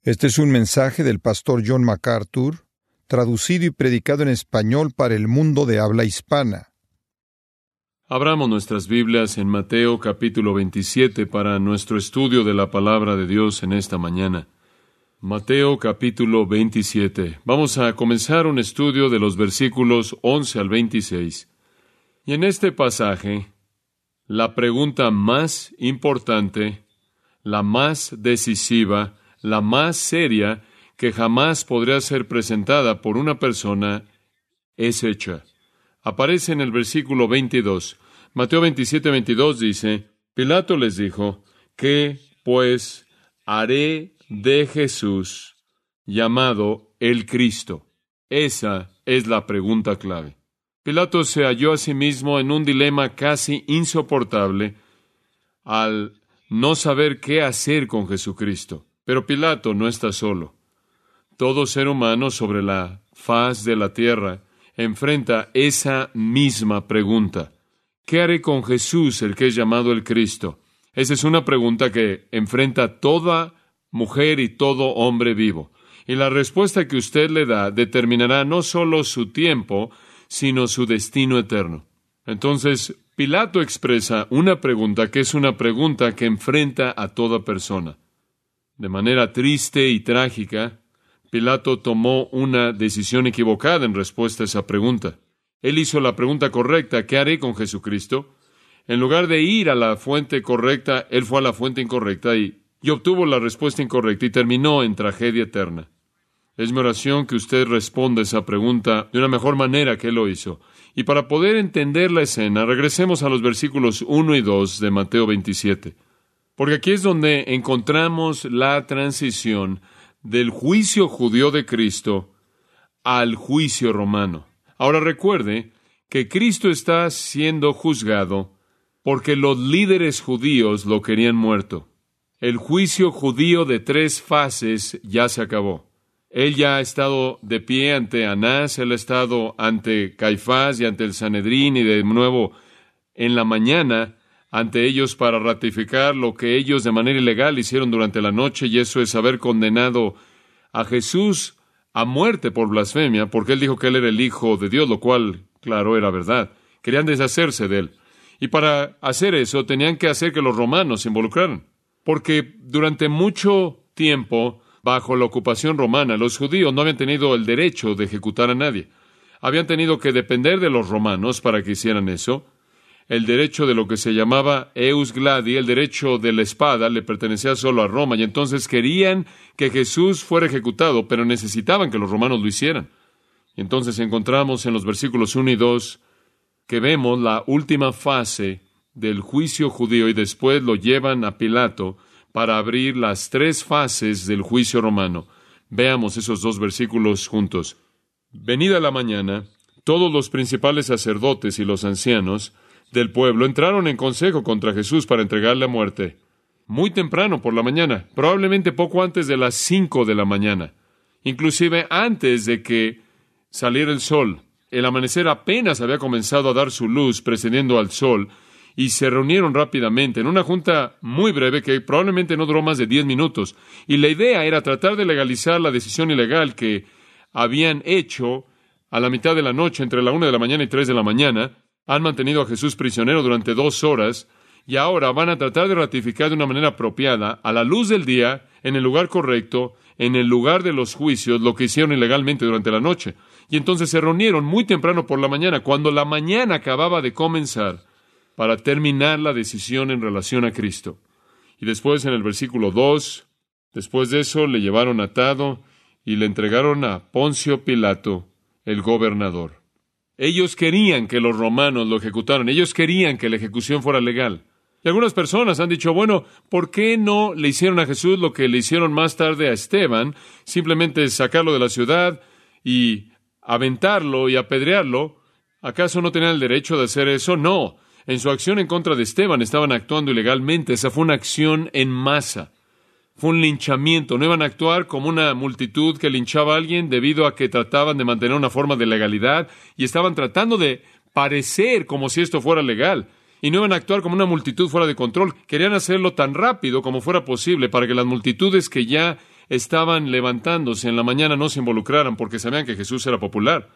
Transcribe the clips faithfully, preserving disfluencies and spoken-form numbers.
Este es un mensaje del pastor John MacArthur, traducido y predicado en español para el mundo de habla hispana. Abramos nuestras Biblias en Mateo capítulo veintisiete para nuestro estudio de la palabra de Dios en esta mañana. Mateo capítulo veintisiete. Vamos a comenzar un estudio de los versículos once al veintiséis. Y en este pasaje, la pregunta más importante, la más decisiva, la más seria que jamás podría ser presentada por una persona es hecha. Aparece en el versículo veintidós. Mateo veintisiete, veintidós dice, Pilato les dijo, ¿qué pues haré de Jesús llamado el Cristo? Esa es la pregunta clave. Pilato se halló a sí mismo en un dilema casi insoportable al no saber qué hacer con Jesucristo. Pero Pilato no está solo. Todo ser humano sobre la faz de la tierra enfrenta esa misma pregunta. ¿Qué haré con Jesús, el que es llamado el Cristo? Esa es una pregunta que enfrenta toda mujer y todo hombre vivo. Y la respuesta que usted le da determinará no solo su tiempo, sino su destino eterno. Entonces, Pilato expresa una pregunta que es una pregunta que enfrenta a toda persona. De manera triste y trágica, Pilato tomó una decisión equivocada en respuesta a esa pregunta. Él hizo la pregunta correcta, ¿qué haré con Jesucristo? En lugar de ir a la fuente correcta, él fue a la fuente incorrecta y, y obtuvo la respuesta incorrecta y terminó en tragedia eterna. Es mi oración que usted responda esa pregunta de una mejor manera que él lo hizo. Y para poder entender la escena, regresemos a los versículos uno y dos de Mateo veintisiete. Porque aquí es donde encontramos la transición del juicio judío de Cristo al juicio romano. Ahora recuerde que Cristo está siendo juzgado porque los líderes judíos lo querían muerto. El juicio judío de tres fases ya se acabó. Él ya ha estado de pie ante Anás, él ha estado ante Caifás y ante el Sanedrín y de nuevo en la mañana ante ellos para ratificar lo que ellos de manera ilegal hicieron durante la noche, y eso es haber condenado a Jesús a muerte por blasfemia, porque él dijo que él era el Hijo de Dios, lo cual, claro, era verdad. Querían deshacerse de él. Y para hacer eso, tenían que hacer que los romanos se involucraran. Porque durante mucho tiempo, bajo la ocupación romana, los judíos no habían tenido el derecho de ejecutar a nadie. Habían tenido que depender de los romanos para que hicieran eso. El derecho de lo que se llamaba Eus Gladi, el derecho de la espada, le pertenecía solo a Roma, y entonces querían que Jesús fuera ejecutado, pero necesitaban que los romanos lo hicieran. Y entonces encontramos en los versículos uno y dos que vemos la última fase del juicio judío, y después lo llevan a Pilato para abrir las tres fases del juicio romano. Veamos esos dos versículos juntos. Venida la mañana, todos los principales sacerdotes y los ancianos del pueblo entraron en consejo contra Jesús para entregarle a muerte. Muy temprano por la mañana, probablemente poco antes de las cinco de la mañana, inclusive antes de que saliera el sol. El amanecer apenas había comenzado a dar su luz precediendo al sol, y se reunieron rápidamente en una junta muy breve que probablemente no duró más de diez minutos. Y la idea era tratar de legalizar la decisión ilegal que habían hecho a la mitad de la noche, entre la una de la mañana y tres de la mañana. Han mantenido a Jesús prisionero durante dos horas y ahora van a tratar de ratificar de una manera apropiada, a la luz del día, en el lugar correcto, en el lugar de los juicios, lo que hicieron ilegalmente durante la noche. Y entonces se reunieron muy temprano por la mañana, cuando la mañana acababa de comenzar, para terminar la decisión en relación a Cristo. Y después en el versículo dos, después de eso le llevaron atado y le entregaron a Poncio Pilato, el gobernador. Ellos querían que los romanos lo ejecutaran. Ellos querían que la ejecución fuera legal. Y algunas personas han dicho, bueno, ¿por qué no le hicieron a Jesús lo que le hicieron más tarde a Esteban? Simplemente sacarlo de la ciudad y aventarlo y apedrearlo. ¿Acaso no tenían el derecho de hacer eso? No. En su acción en contra de Esteban estaban actuando ilegalmente. Esa fue una acción en masa. Fue un linchamiento. No iban a actuar como una multitud que linchaba a alguien debido a que trataban de mantener una forma de legalidad y estaban tratando de parecer como si esto fuera legal. Y no iban a actuar como una multitud fuera de control. Querían hacerlo tan rápido como fuera posible para que las multitudes que ya estaban levantándose en la mañana no se involucraran porque sabían que Jesús era popular.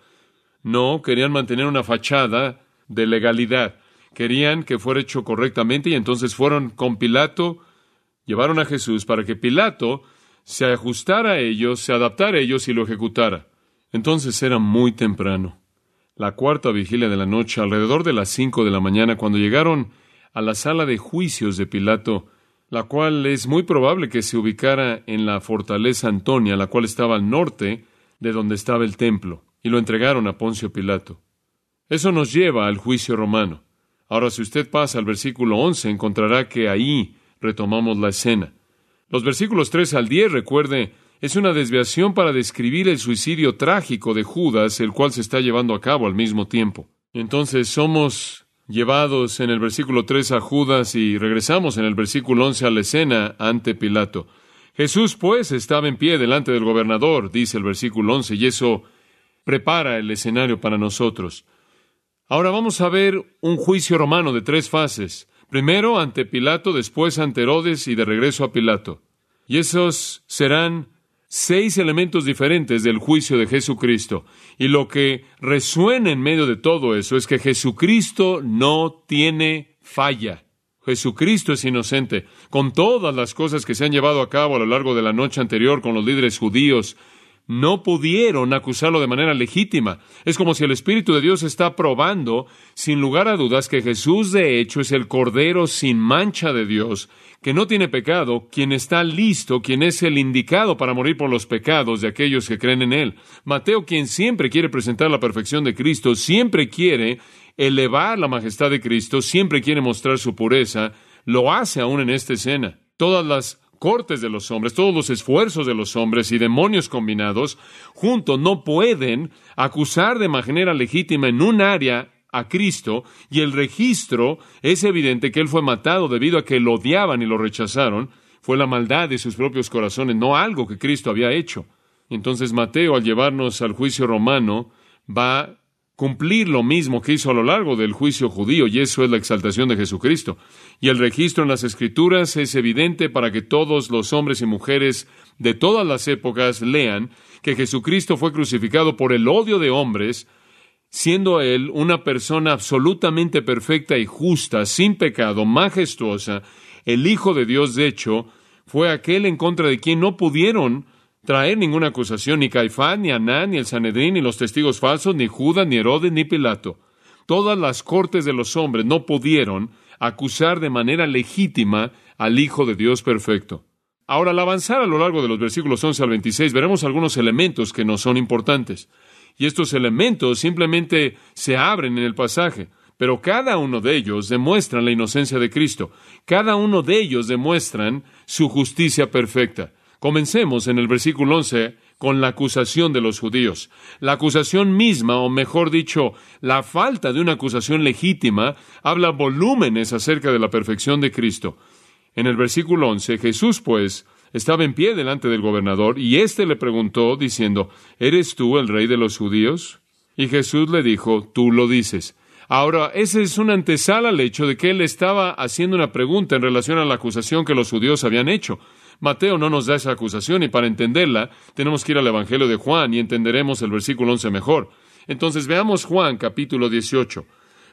No, querían mantener una fachada de legalidad. Querían que fuera hecho correctamente y entonces fueron con Pilato, llevaron a Jesús para que Pilato se ajustara a ellos, se adaptara a ellos y lo ejecutara. Entonces era muy temprano, la cuarta vigilia de la noche, alrededor de las cinco de la mañana, cuando llegaron a la sala de juicios de Pilato, la cual es muy probable que se ubicara en la fortaleza Antonia, la cual estaba al norte de donde estaba el templo, y lo entregaron a Poncio Pilato. Eso nos lleva al juicio romano. Ahora, si usted pasa al versículo once, encontrará que ahí retomamos la escena. Los versículos tres al diez, recuerde, es una desviación para describir el suicidio trágico de Judas, el cual se está llevando a cabo al mismo tiempo. Entonces, somos llevados en el versículo tres a Judas y regresamos en el versículo once a la escena ante Pilato. Jesús, pues, estaba en pie delante del gobernador, dice el versículo once, y eso prepara el escenario para nosotros. Ahora vamos a ver un juicio romano de tres fases. Primero ante Pilato, después ante Herodes y de regreso a Pilato. Y esos serán seis elementos diferentes del juicio de Jesucristo. Y lo que resuena en medio de todo eso es que Jesucristo no tiene falla. Jesucristo es inocente. Con todas las cosas que se han llevado a cabo a lo largo de la noche anterior con los líderes judíos, no pudieron acusarlo de manera legítima. Es como si el Espíritu de Dios está probando, sin lugar a dudas, que Jesús de hecho es el Cordero sin mancha de Dios, que no tiene pecado, quien está listo, quien es el indicado para morir por los pecados de aquellos que creen en Él. Mateo, quien siempre quiere presentar la perfección de Cristo, siempre quiere elevar la majestad de Cristo, siempre quiere mostrar su pureza, lo hace aún en esta escena. Todas las cortes de los hombres, todos los esfuerzos de los hombres y demonios combinados, juntos no pueden acusar de manera legítima en un área a Cristo, y el registro es evidente que Él fue matado debido a que lo odiaban y lo rechazaron. Fue la maldad de sus propios corazones, no algo que Cristo había hecho. Entonces Mateo, al llevarnos al juicio romano, va a cumplir lo mismo que hizo a lo largo del juicio judío, y eso es la exaltación de Jesucristo. Y el registro en las Escrituras es evidente para que todos los hombres y mujeres de todas las épocas lean que Jesucristo fue crucificado por el odio de hombres, siendo Él una persona absolutamente perfecta y justa, sin pecado, majestuosa. El Hijo de Dios, de hecho, fue aquel en contra de quien no pudieron traer ninguna acusación, ni Caifás, ni Anán, ni el Sanedrín, ni los testigos falsos, ni Judas, ni Herodes, ni Pilato. Todas las cortes de los hombres no pudieron acusar de manera legítima al Hijo de Dios perfecto. Ahora, al avanzar a lo largo de los versículos once al veintiséis, veremos algunos elementos que nos son importantes. Y estos elementos simplemente se abren en el pasaje, pero cada uno de ellos demuestran la inocencia de Cristo. Cada uno de ellos demuestran su justicia perfecta. Comencemos en el versículo once con la acusación de los judíos. La acusación misma, o mejor dicho, la falta de una acusación legítima, habla volúmenes acerca de la perfección de Cristo. En el versículo once, Jesús, pues, estaba en pie delante del gobernador, y éste le preguntó, diciendo, ¿eres tú el rey de los judíos? Y Jesús le dijo, tú lo dices. Ahora, ese es una antesala al hecho de que él estaba haciendo una pregunta en relación a la acusación que los judíos habían hecho. Mateo no nos da esa acusación, y para entenderla tenemos que ir al Evangelio de Juan y entenderemos el versículo once mejor. Entonces veamos Juan capítulo dieciocho.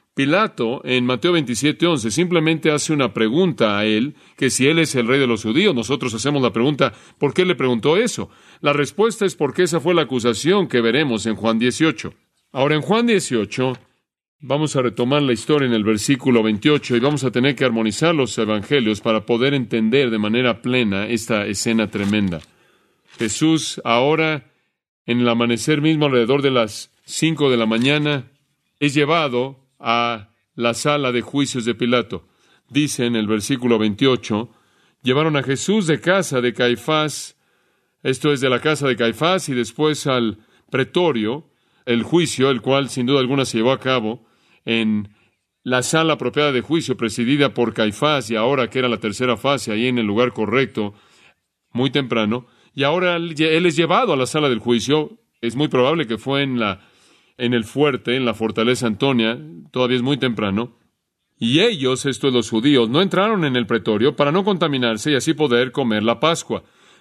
Pilato en Mateo veintisiete once simplemente hace una pregunta a él, que si él es el rey de los judíos. Nosotros hacemos la pregunta, ¿por qué le preguntó eso? La respuesta es porque esa fue la acusación que veremos en Juan dieciocho. Ahora en Juan dieciocho vamos a retomar la historia en el versículo veintiocho y vamos a tener que armonizar los evangelios para poder entender de manera plena esta escena tremenda. Jesús ahora, en el amanecer mismo, alrededor de las cinco de la mañana, es llevado a la sala de juicios de Pilato. Dice en el versículo veintiocho, llevaron a Jesús de casa de Caifás, esto es de la casa de Caifás, y después al pretorio, el juicio, el cual sin duda alguna se llevó a cabo en la sala apropiada de juicio presidida por Caifás, y ahora que era la tercera fase, ahí en el lugar correcto, muy temprano, y ahora él es llevado a la sala del juicio. Es muy probable que fue en la en el fuerte, en la fortaleza Antonia, todavía es muy temprano, y ellos, estos los judíos, no entraron en el pretorio para no contaminarse y así poder comer la Pascua.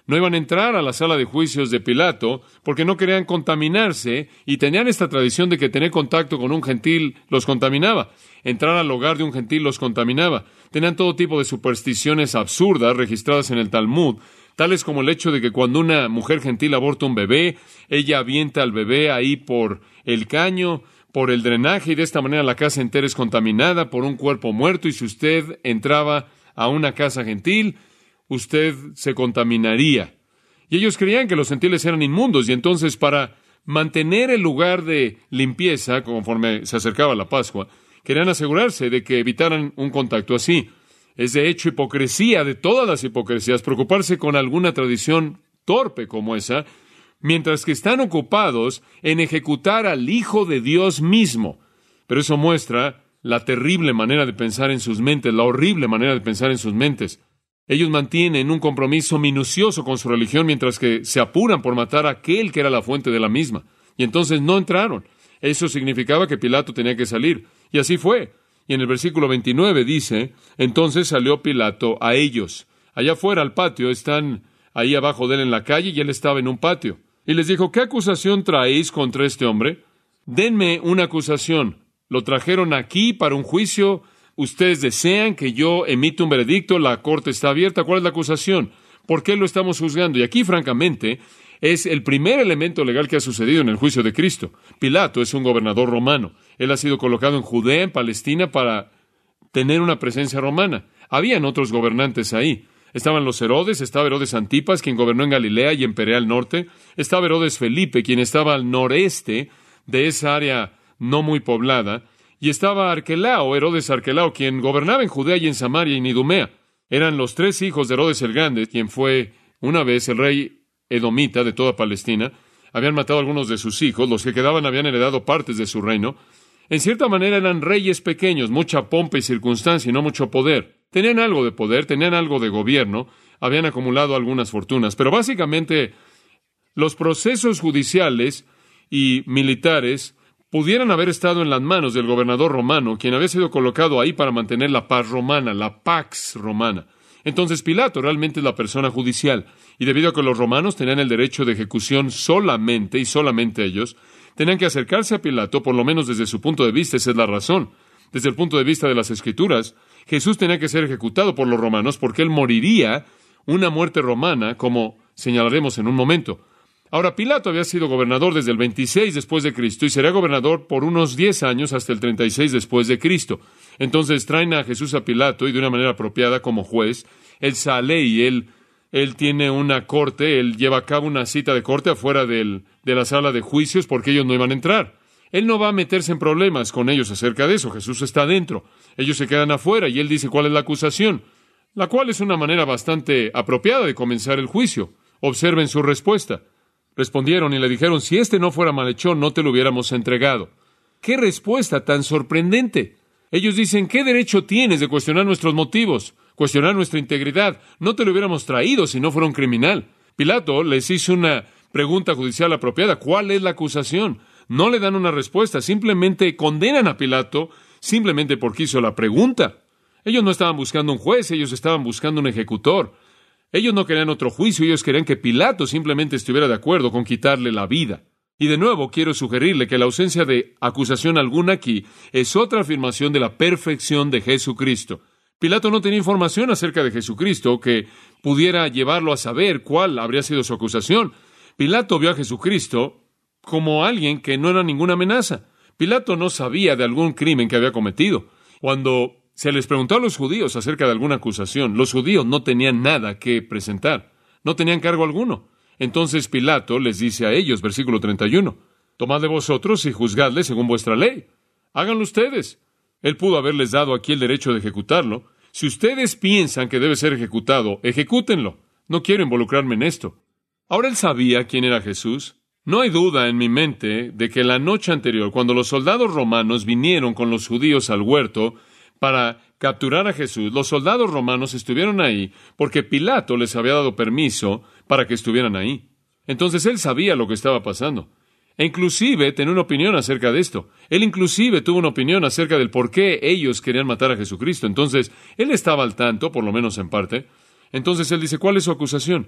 No iban a entrar a la sala de juicios de Pilato porque no querían contaminarse y tenían esta tradición de que tener contacto con un gentil los contaminaba. Entrar al hogar de un gentil los contaminaba. Tenían todo tipo de supersticiones absurdas registradas en el Talmud, tales como el hecho de que cuando una mujer gentil aborta un bebé, ella avienta al bebé ahí por el caño, por el drenaje, y de esta manera la casa entera es contaminada por un cuerpo muerto, y si usted entraba a una casa gentil, usted se contaminaría. Y ellos creían que los gentiles eran inmundos, y entonces para mantener el lugar de limpieza, conforme se acercaba la Pascua, querían asegurarse de que evitaran un contacto así. Es de hecho hipocresía de todas las hipocresías preocuparse con alguna tradición torpe como esa, mientras que están ocupados en ejecutar al Hijo de Dios mismo. Pero eso muestra la terrible manera de pensar en sus mentes, la horrible manera de pensar en sus mentes. Ellos mantienen un compromiso minucioso con su religión mientras que se apuran por matar a aquel que era la fuente de la misma. Y entonces no entraron. Eso significaba que Pilato tenía que salir. Y así fue. Y en el versículo veintinueve dice, entonces salió Pilato a ellos. Allá afuera al patio, están ahí abajo de él en la calle, y él estaba en un patio. Y les dijo, ¿qué acusación traéis contra este hombre? Denme una acusación. Lo trajeron aquí para un juicio. Ustedes desean que yo emita un veredicto, la corte está abierta. ¿Cuál es la acusación? ¿Por qué lo estamos juzgando? Y aquí, francamente, es el primer elemento legal que ha sucedido en el juicio de Cristo. Pilato es un gobernador romano. Él ha sido colocado en Judea, en Palestina, para tener una presencia romana. Habían otros gobernantes ahí. Estaban los Herodes, estaba Herodes Antipas, quien gobernó en Galilea y en Perea al norte. Estaba Herodes Felipe, quien estaba al noreste de esa área no muy poblada. Y estaba Arquelao, Herodes Arquelao, quien gobernaba en Judea y en Samaria y en Idumea. Eran los tres hijos de Herodes el Grande, quien fue una vez el rey edomita de toda Palestina. Habían matado a algunos de sus hijos, los que quedaban habían heredado partes de su reino. En cierta manera eran reyes pequeños, mucha pompa y circunstancia y no mucho poder. Tenían algo de poder, tenían algo de gobierno, habían acumulado algunas fortunas, pero básicamente los procesos judiciales y militares pudieran haber estado en las manos del gobernador romano, quien había sido colocado ahí para mantener la paz romana, la pax romana. Entonces Pilato realmente es la persona judicial, y debido a que los romanos tenían el derecho de ejecución solamente y solamente ellos, tenían que acercarse a Pilato, por lo menos desde su punto de vista. Esa es la razón. Desde el punto de vista de las Escrituras, Jesús tenía que ser ejecutado por los romanos porque él moriría una muerte romana, como señalaremos en un momento. Ahora, Pilato había sido gobernador desde el veintiséis después de Cristo y sería gobernador por unos diez años hasta el treinta y seis después de Cristo. Entonces traen a Jesús a Pilato y de una manera apropiada como juez. Él sale y él, él tiene una corte, él lleva a cabo una cita de corte afuera del, de la sala de juicios porque ellos no iban a entrar. Él no va a meterse en problemas con ellos acerca de eso. Jesús está adentro. Ellos se quedan afuera y él dice cuál es la acusación, la cual es una manera bastante apropiada de comenzar el juicio. Observen su respuesta. Respondieron y le dijeron, si este no fuera malhechor, no te lo hubiéramos entregado. ¡Qué respuesta tan sorprendente! Ellos dicen, ¿qué derecho tienes de cuestionar nuestros motivos, cuestionar nuestra integridad? No te lo hubiéramos traído si no fuera un criminal. Pilato les hizo una pregunta judicial apropiada. ¿Cuál es la acusación? No le dan una respuesta, simplemente condenan a Pilato simplemente porque hizo la pregunta. Ellos no estaban buscando un juez, ellos estaban buscando un ejecutor. Ellos no querían otro juicio, ellos querían que Pilato simplemente estuviera de acuerdo con quitarle la vida. Y de nuevo quiero sugerirle que la ausencia de acusación alguna aquí es otra afirmación de la perfección de Jesucristo. Pilato no tenía información acerca de Jesucristo que pudiera llevarlo a saber cuál habría sido su acusación. Pilato vio a Jesucristo como alguien que no era ninguna amenaza. Pilato no sabía de algún crimen que había cometido. Cuando se les preguntó a los judíos acerca de alguna acusación, los judíos no tenían nada que presentar, no tenían cargo alguno. Entonces Pilato les dice a ellos, versículo treinta y uno, tomad de vosotros y juzgadle según vuestra ley. Háganlo ustedes. Él pudo haberles dado aquí el derecho de ejecutarlo. Si ustedes piensan que debe ser ejecutado, ejecútenlo. No quiero involucrarme en esto. Ahora él sabía quién era Jesús. No hay duda en mi mente de que la noche anterior, cuando los soldados romanos vinieron con los judíos al huerto para capturar a Jesús, los soldados romanos estuvieron ahí porque Pilato les había dado permiso para que estuvieran ahí. Entonces él sabía lo que estaba pasando. E inclusive tenía una opinión acerca de esto. Él inclusive tuvo una opinión acerca del por qué ellos querían matar a Jesucristo. Entonces él estaba al tanto, por lo menos en parte. Entonces él dice, ¿cuál es su acusación?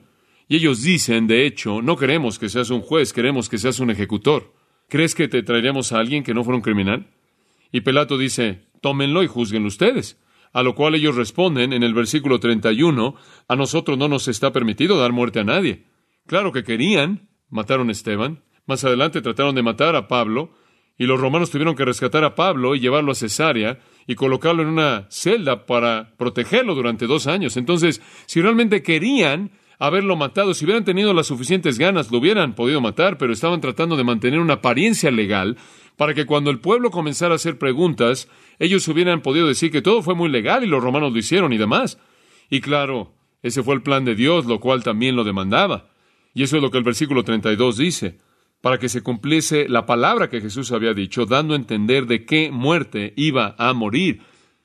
Y ellos dicen, de hecho, no queremos que seas un juez, queremos que seas un ejecutor. ¿Crees que te traeremos a alguien que no fuera un criminal? Y Pilato dice, tómenlo y juzguenlo ustedes. A lo cual ellos responden en el versículo treinta y uno, a nosotros no nos está permitido dar muerte a nadie. Claro que querían, mataron a Esteban. Más adelante trataron de matar a Pablo, y los romanos tuvieron que rescatar a Pablo y llevarlo a Cesarea y colocarlo en una celda para protegerlo durante dos años. Entonces, si realmente querían haberlo matado, si hubieran tenido las suficientes ganas, lo hubieran podido matar, pero estaban tratando de mantener una apariencia legal para que cuando el pueblo comenzara a hacer preguntas, ellos hubieran podido decir que todo fue muy legal y los romanos lo hicieron y demás. Y claro, ese fue el plan de Dios, lo cual también lo demandaba. Y eso es lo que el versículo treinta y dos dice, para que se cumpliese la palabra que Jesús había dicho, dando a entender de qué muerte iba a morir.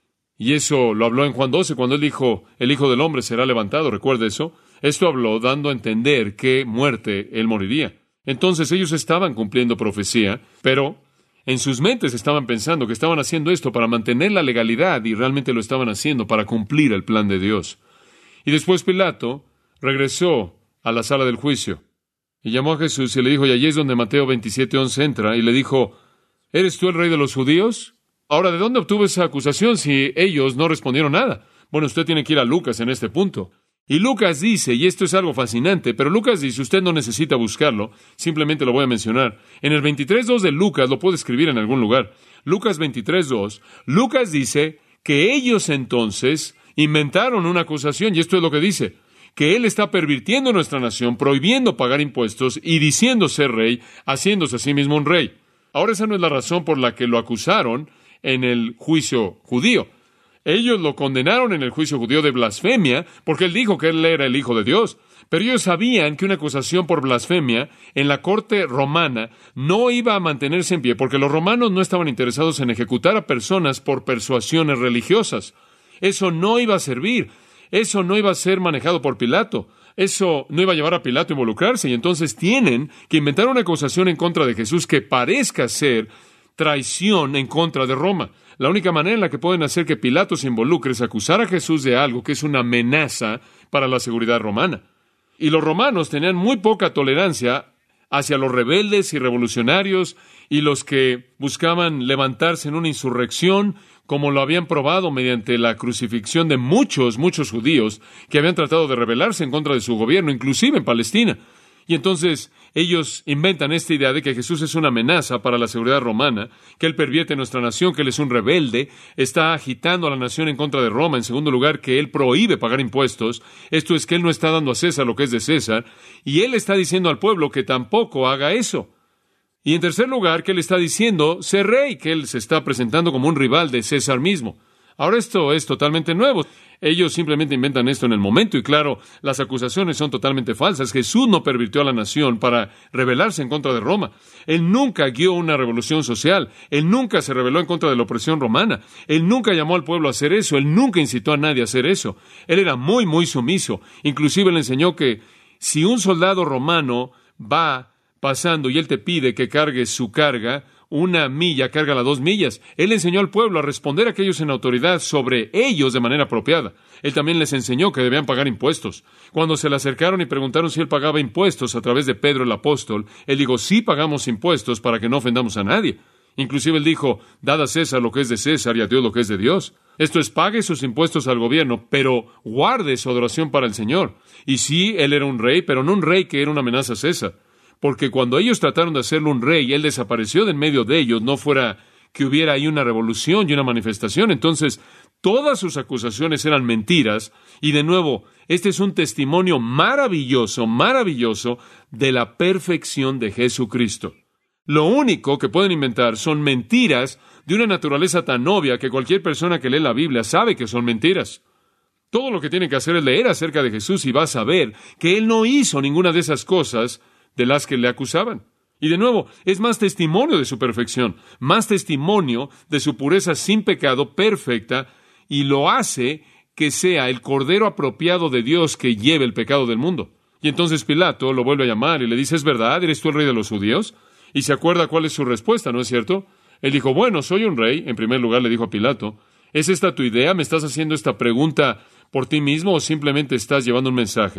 Y eso lo habló en Juan doce, cuando él dijo, el Hijo del Hombre será levantado, ¿recuerda eso? Esto habló dando a entender qué muerte él moriría. Entonces ellos estaban cumpliendo profecía, pero en sus mentes estaban pensando que estaban haciendo esto para mantener la legalidad y realmente lo estaban haciendo para cumplir el plan de Dios. Y después Pilato regresó a la sala del juicio y llamó a Jesús y le dijo, y allí es donde Mateo veintisiete once entra, y le dijo, ¿eres tú el rey de los judíos? Ahora, ¿de dónde obtuvo esa acusación si ellos no respondieron nada? Bueno, usted tiene que ir a Lucas en este punto. Y Lucas dice, y esto es algo fascinante, pero Lucas dice, usted no necesita buscarlo, simplemente lo voy a mencionar. En el veintitrés dos de Lucas, lo puede escribir en algún lugar, Lucas veintitrés dos, Lucas dice que ellos entonces inventaron una acusación, y esto es lo que dice, que él está pervirtiendo nuestra nación, prohibiendo pagar impuestos y diciendo ser rey, haciéndose a sí mismo un rey. Ahora esa no es la razón por la que lo acusaron en el juicio judío. Ellos lo condenaron en el juicio judío de blasfemia porque él dijo que él era el Hijo de Dios. Pero ellos sabían que una acusación por blasfemia en la corte romana no iba a mantenerse en pie porque los romanos no estaban interesados en ejecutar a personas por persuasiones religiosas. Eso no iba a servir. Eso no iba a ser manejado por Pilato. Eso no iba a llevar a Pilato a involucrarse. Y entonces tienen que inventar una acusación en contra de Jesús que parezca ser traición en contra de Roma. La única manera en la que pueden hacer que Pilato se involucre es acusar a Jesús de algo que es una amenaza para la seguridad romana. Y los romanos tenían muy poca tolerancia hacia los rebeldes y revolucionarios y los que buscaban levantarse en una insurrección, como lo habían probado mediante la crucifixión de muchos, muchos judíos que habían tratado de rebelarse en contra de su gobierno, inclusive en Palestina. Y entonces ellos inventan esta idea de que Jesús es una amenaza para la seguridad romana, que él pervierte nuestra nación, que él es un rebelde, está agitando a la nación en contra de Roma. En segundo lugar, que él prohíbe pagar impuestos. Esto es que él no está dando a César lo que es de César. Y él está diciendo al pueblo que tampoco haga eso. Y en tercer lugar, que él está diciendo ser rey, que él se está presentando como un rival de César mismo. Ahora esto es totalmente nuevo. Ellos simplemente inventan esto en el momento y claro, las acusaciones son totalmente falsas. Jesús no pervirtió a la nación para rebelarse en contra de Roma. Él nunca guió una revolución social. Él nunca se rebeló en contra de la opresión romana. Él nunca llamó al pueblo a hacer eso. Él nunca incitó a nadie a hacer eso. Él era muy, muy sumiso. Inclusive le enseñó que si un soldado romano va pasando y él te pide que cargues su carga, una milla, cárgala dos millas. Él enseñó al pueblo a responder a aquellos en autoridad sobre ellos de manera apropiada. Él también les enseñó que debían pagar impuestos. Cuando se le acercaron y preguntaron si él pagaba impuestos a través de Pedro el apóstol, él dijo, sí pagamos impuestos para que no ofendamos a nadie. Inclusive él dijo, dad a César lo que es de César y a Dios lo que es de Dios. Esto es, pague sus impuestos al gobierno, pero guarde su adoración para el Señor. Y sí, él era un rey, pero no un rey que era una amenaza a César. Porque cuando ellos trataron de hacerlo un rey y él desapareció de en medio de ellos, no fuera que hubiera ahí una revolución y una manifestación. Entonces, todas sus acusaciones eran mentiras. Y de nuevo, este es un testimonio maravilloso, maravilloso de la perfección de Jesucristo. Lo único que pueden inventar son mentiras de una naturaleza tan obvia que cualquier persona que lee la Biblia sabe que son mentiras. Todo lo que tiene que hacer es leer acerca de Jesús y va a saber que él no hizo ninguna de esas cosas de las que le acusaban. Y de nuevo, es más testimonio de su perfección, más testimonio de su pureza sin pecado, perfecta, y lo hace que sea el Cordero apropiado de Dios que lleve el pecado del mundo. Y entonces Pilato lo vuelve a llamar y le dice, ¿es verdad? ¿Eres tú el rey de los judíos? Y se acuerda cuál es su respuesta, ¿no es cierto? Él dijo, bueno, soy un rey. En primer lugar le dijo a Pilato, ¿es esta tu idea? ¿Me estás haciendo esta pregunta por ti mismo o simplemente estás llevando un mensaje?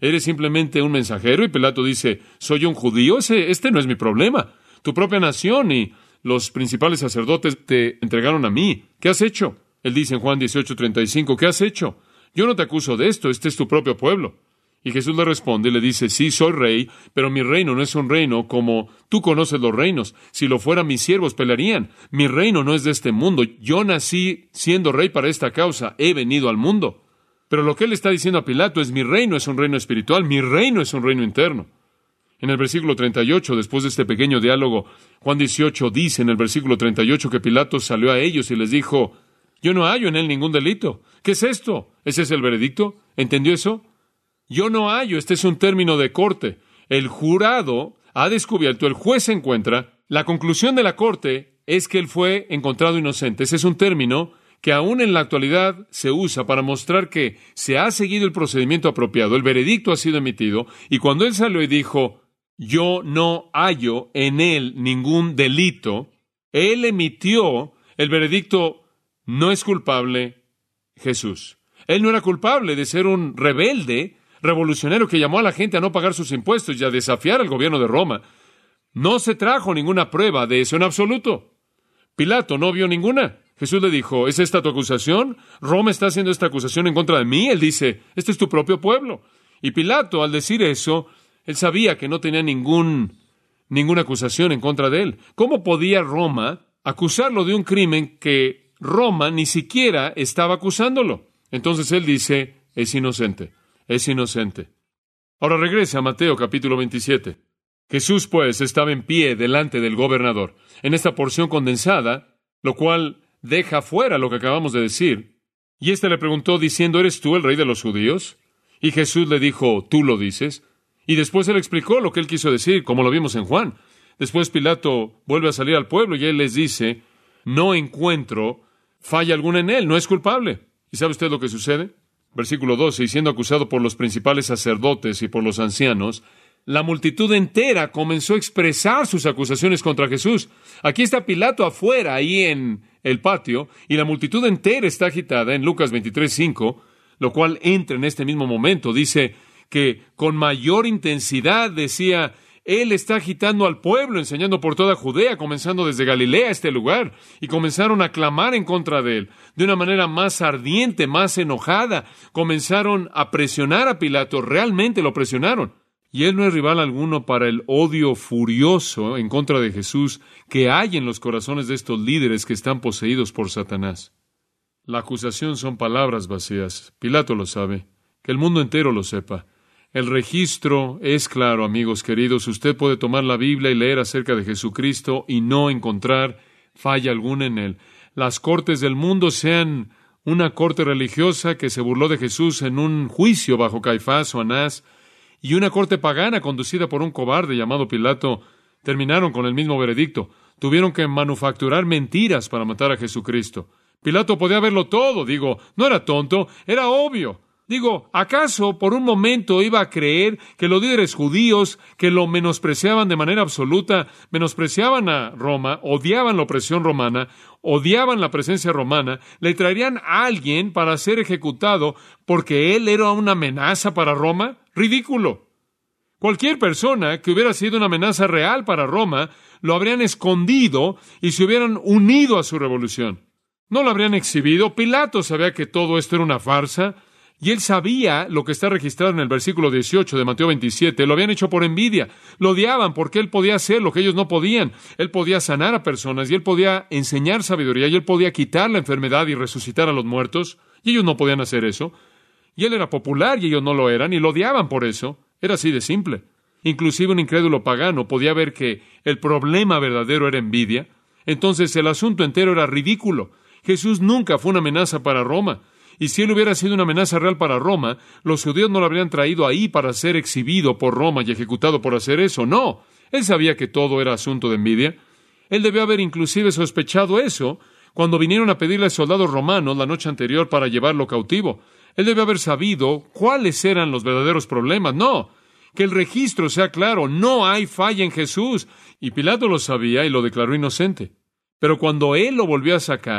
Eres simplemente un mensajero. Y Pilato dice, ¿soy un judío? Ese, este no es mi problema. Tu propia nación y los principales sacerdotes te entregaron a mí. ¿Qué has hecho? Él dice en Juan dieciocho treinta y cinco, ¿qué has hecho? Yo no te acuso de esto, este es tu propio pueblo. Y Jesús le responde y le dice, sí, soy rey, pero mi reino no es un reino como tú conoces los reinos. Si lo fuera, mis siervos pelearían. Mi reino no es de este mundo. Yo nací siendo rey para esta causa. He venido al mundo. Pero lo que él está diciendo a Pilato es, mi reino es un reino espiritual, mi reino es un reino interno. En el versículo treinta y ocho, después de este pequeño diálogo, Juan dieciocho dice en el versículo treinta y ocho que Pilato salió a ellos y les dijo, yo no hallo en él ningún delito. ¿Qué es esto? ¿Ese es el veredicto? ¿Entendió eso? Yo no hallo, este es un término de corte. El jurado ha descubierto, el juez se encuentra, la conclusión de la corte es que él fue encontrado inocente. Ese es un término que aún en la actualidad se usa para mostrar que se ha seguido el procedimiento apropiado, el veredicto ha sido emitido, y cuando él salió y dijo, yo no hallo en él ningún delito, él emitió el veredicto, no es culpable Jesús. Él no era culpable de ser un rebelde, revolucionario que llamó a la gente a no pagar sus impuestos y a desafiar al gobierno de Roma. No se trajo ninguna prueba de eso en absoluto. Pilato no vio ninguna. Jesús le dijo, ¿es esta tu acusación? ¿Roma está haciendo esta acusación en contra de mí? Él dice, este es tu propio pueblo. Y Pilato, al decir eso, él sabía que no tenía ningún, ninguna acusación en contra de él. ¿Cómo podía Roma acusarlo de un crimen que Roma ni siquiera estaba acusándolo? Entonces él dice, es inocente. Es inocente. Ahora regrese a Mateo capítulo veintisiete. Jesús, pues, estaba en pie delante del gobernador. En esta porción condensada, lo cual deja fuera lo que acabamos de decir. Y éste le preguntó diciendo, ¿eres tú el rey de los judíos? Y Jesús le dijo, tú lo dices. Y después él explicó lo que él quiso decir, como lo vimos en Juan. Después Pilato vuelve a salir al pueblo y él les dice, no encuentro falla alguna en él, no es culpable. ¿Y sabe usted lo que sucede? Versículo doce, y siendo acusado por los principales sacerdotes y por los ancianos, la multitud entera comenzó a expresar sus acusaciones contra Jesús. Aquí está Pilato afuera, ahí en el patio, y la multitud entera está agitada en Lucas veintitrés cinco, lo cual entra en este mismo momento. Dice que con mayor intensidad decía, él está agitando al pueblo, enseñando por toda Judea, comenzando desde Galilea, este lugar, y comenzaron a clamar en contra de él, de una manera más ardiente, más enojada. Comenzaron a presionar a Pilato, realmente lo presionaron. Y él no es rival alguno para el odio furioso en contra de Jesús que hay en los corazones de estos líderes que están poseídos por Satanás. La acusación son palabras vacías. Pilato lo sabe, que el mundo entero lo sepa. El registro es claro, amigos queridos. Usted puede tomar la Biblia y leer acerca de Jesucristo y no encontrar falla alguna en él. Las cortes del mundo, sean una corte religiosa que se burló de Jesús en un juicio bajo Caifás o Anás, y una corte pagana conducida por un cobarde llamado Pilato, terminaron con el mismo veredicto. Tuvieron que manufacturar mentiras para matar a Jesucristo. Pilato podía verlo todo. Digo, no era tonto, era obvio. Digo, ¿acaso por un momento iba a creer que los líderes judíos, que lo menospreciaban de manera absoluta, menospreciaban a Roma, odiaban la opresión romana, odiaban la presencia romana, le traerían a alguien para ser ejecutado porque él era una amenaza para Roma? ¡Ridículo! Cualquier persona que hubiera sido una amenaza real para Roma, lo habrían escondido y se hubieran unido a su revolución. No lo habrían exhibido. Pilato sabía que todo esto era una farsa. Y él sabía lo que está registrado en el versículo dieciocho de Mateo veintisiete. Lo habían hecho por envidia. Lo odiaban porque él podía hacer lo que ellos no podían. Él podía sanar a personas y él podía enseñar sabiduría y él podía quitar la enfermedad y resucitar a los muertos. Y ellos no podían hacer eso. Y él era popular y ellos no lo eran y lo odiaban por eso. Era así de simple. Inclusive un incrédulo pagano podía ver que el problema verdadero era envidia. Entonces el asunto entero era ridículo. Jesús nunca fue una amenaza para Roma. Y si él hubiera sido una amenaza real para Roma, los judíos no lo habrían traído ahí para ser exhibido por Roma y ejecutado por hacer eso. No, él sabía que todo era asunto de envidia. Él debió haber inclusive sospechado eso cuando vinieron a pedirle a soldados romanos la noche anterior para llevarlo cautivo. Él debió haber sabido cuáles eran los verdaderos problemas. No, que el registro sea claro, no hay falla en Jesús. Y Pilato lo sabía y lo declaró inocente. Pero cuando él lo volvió a sacar,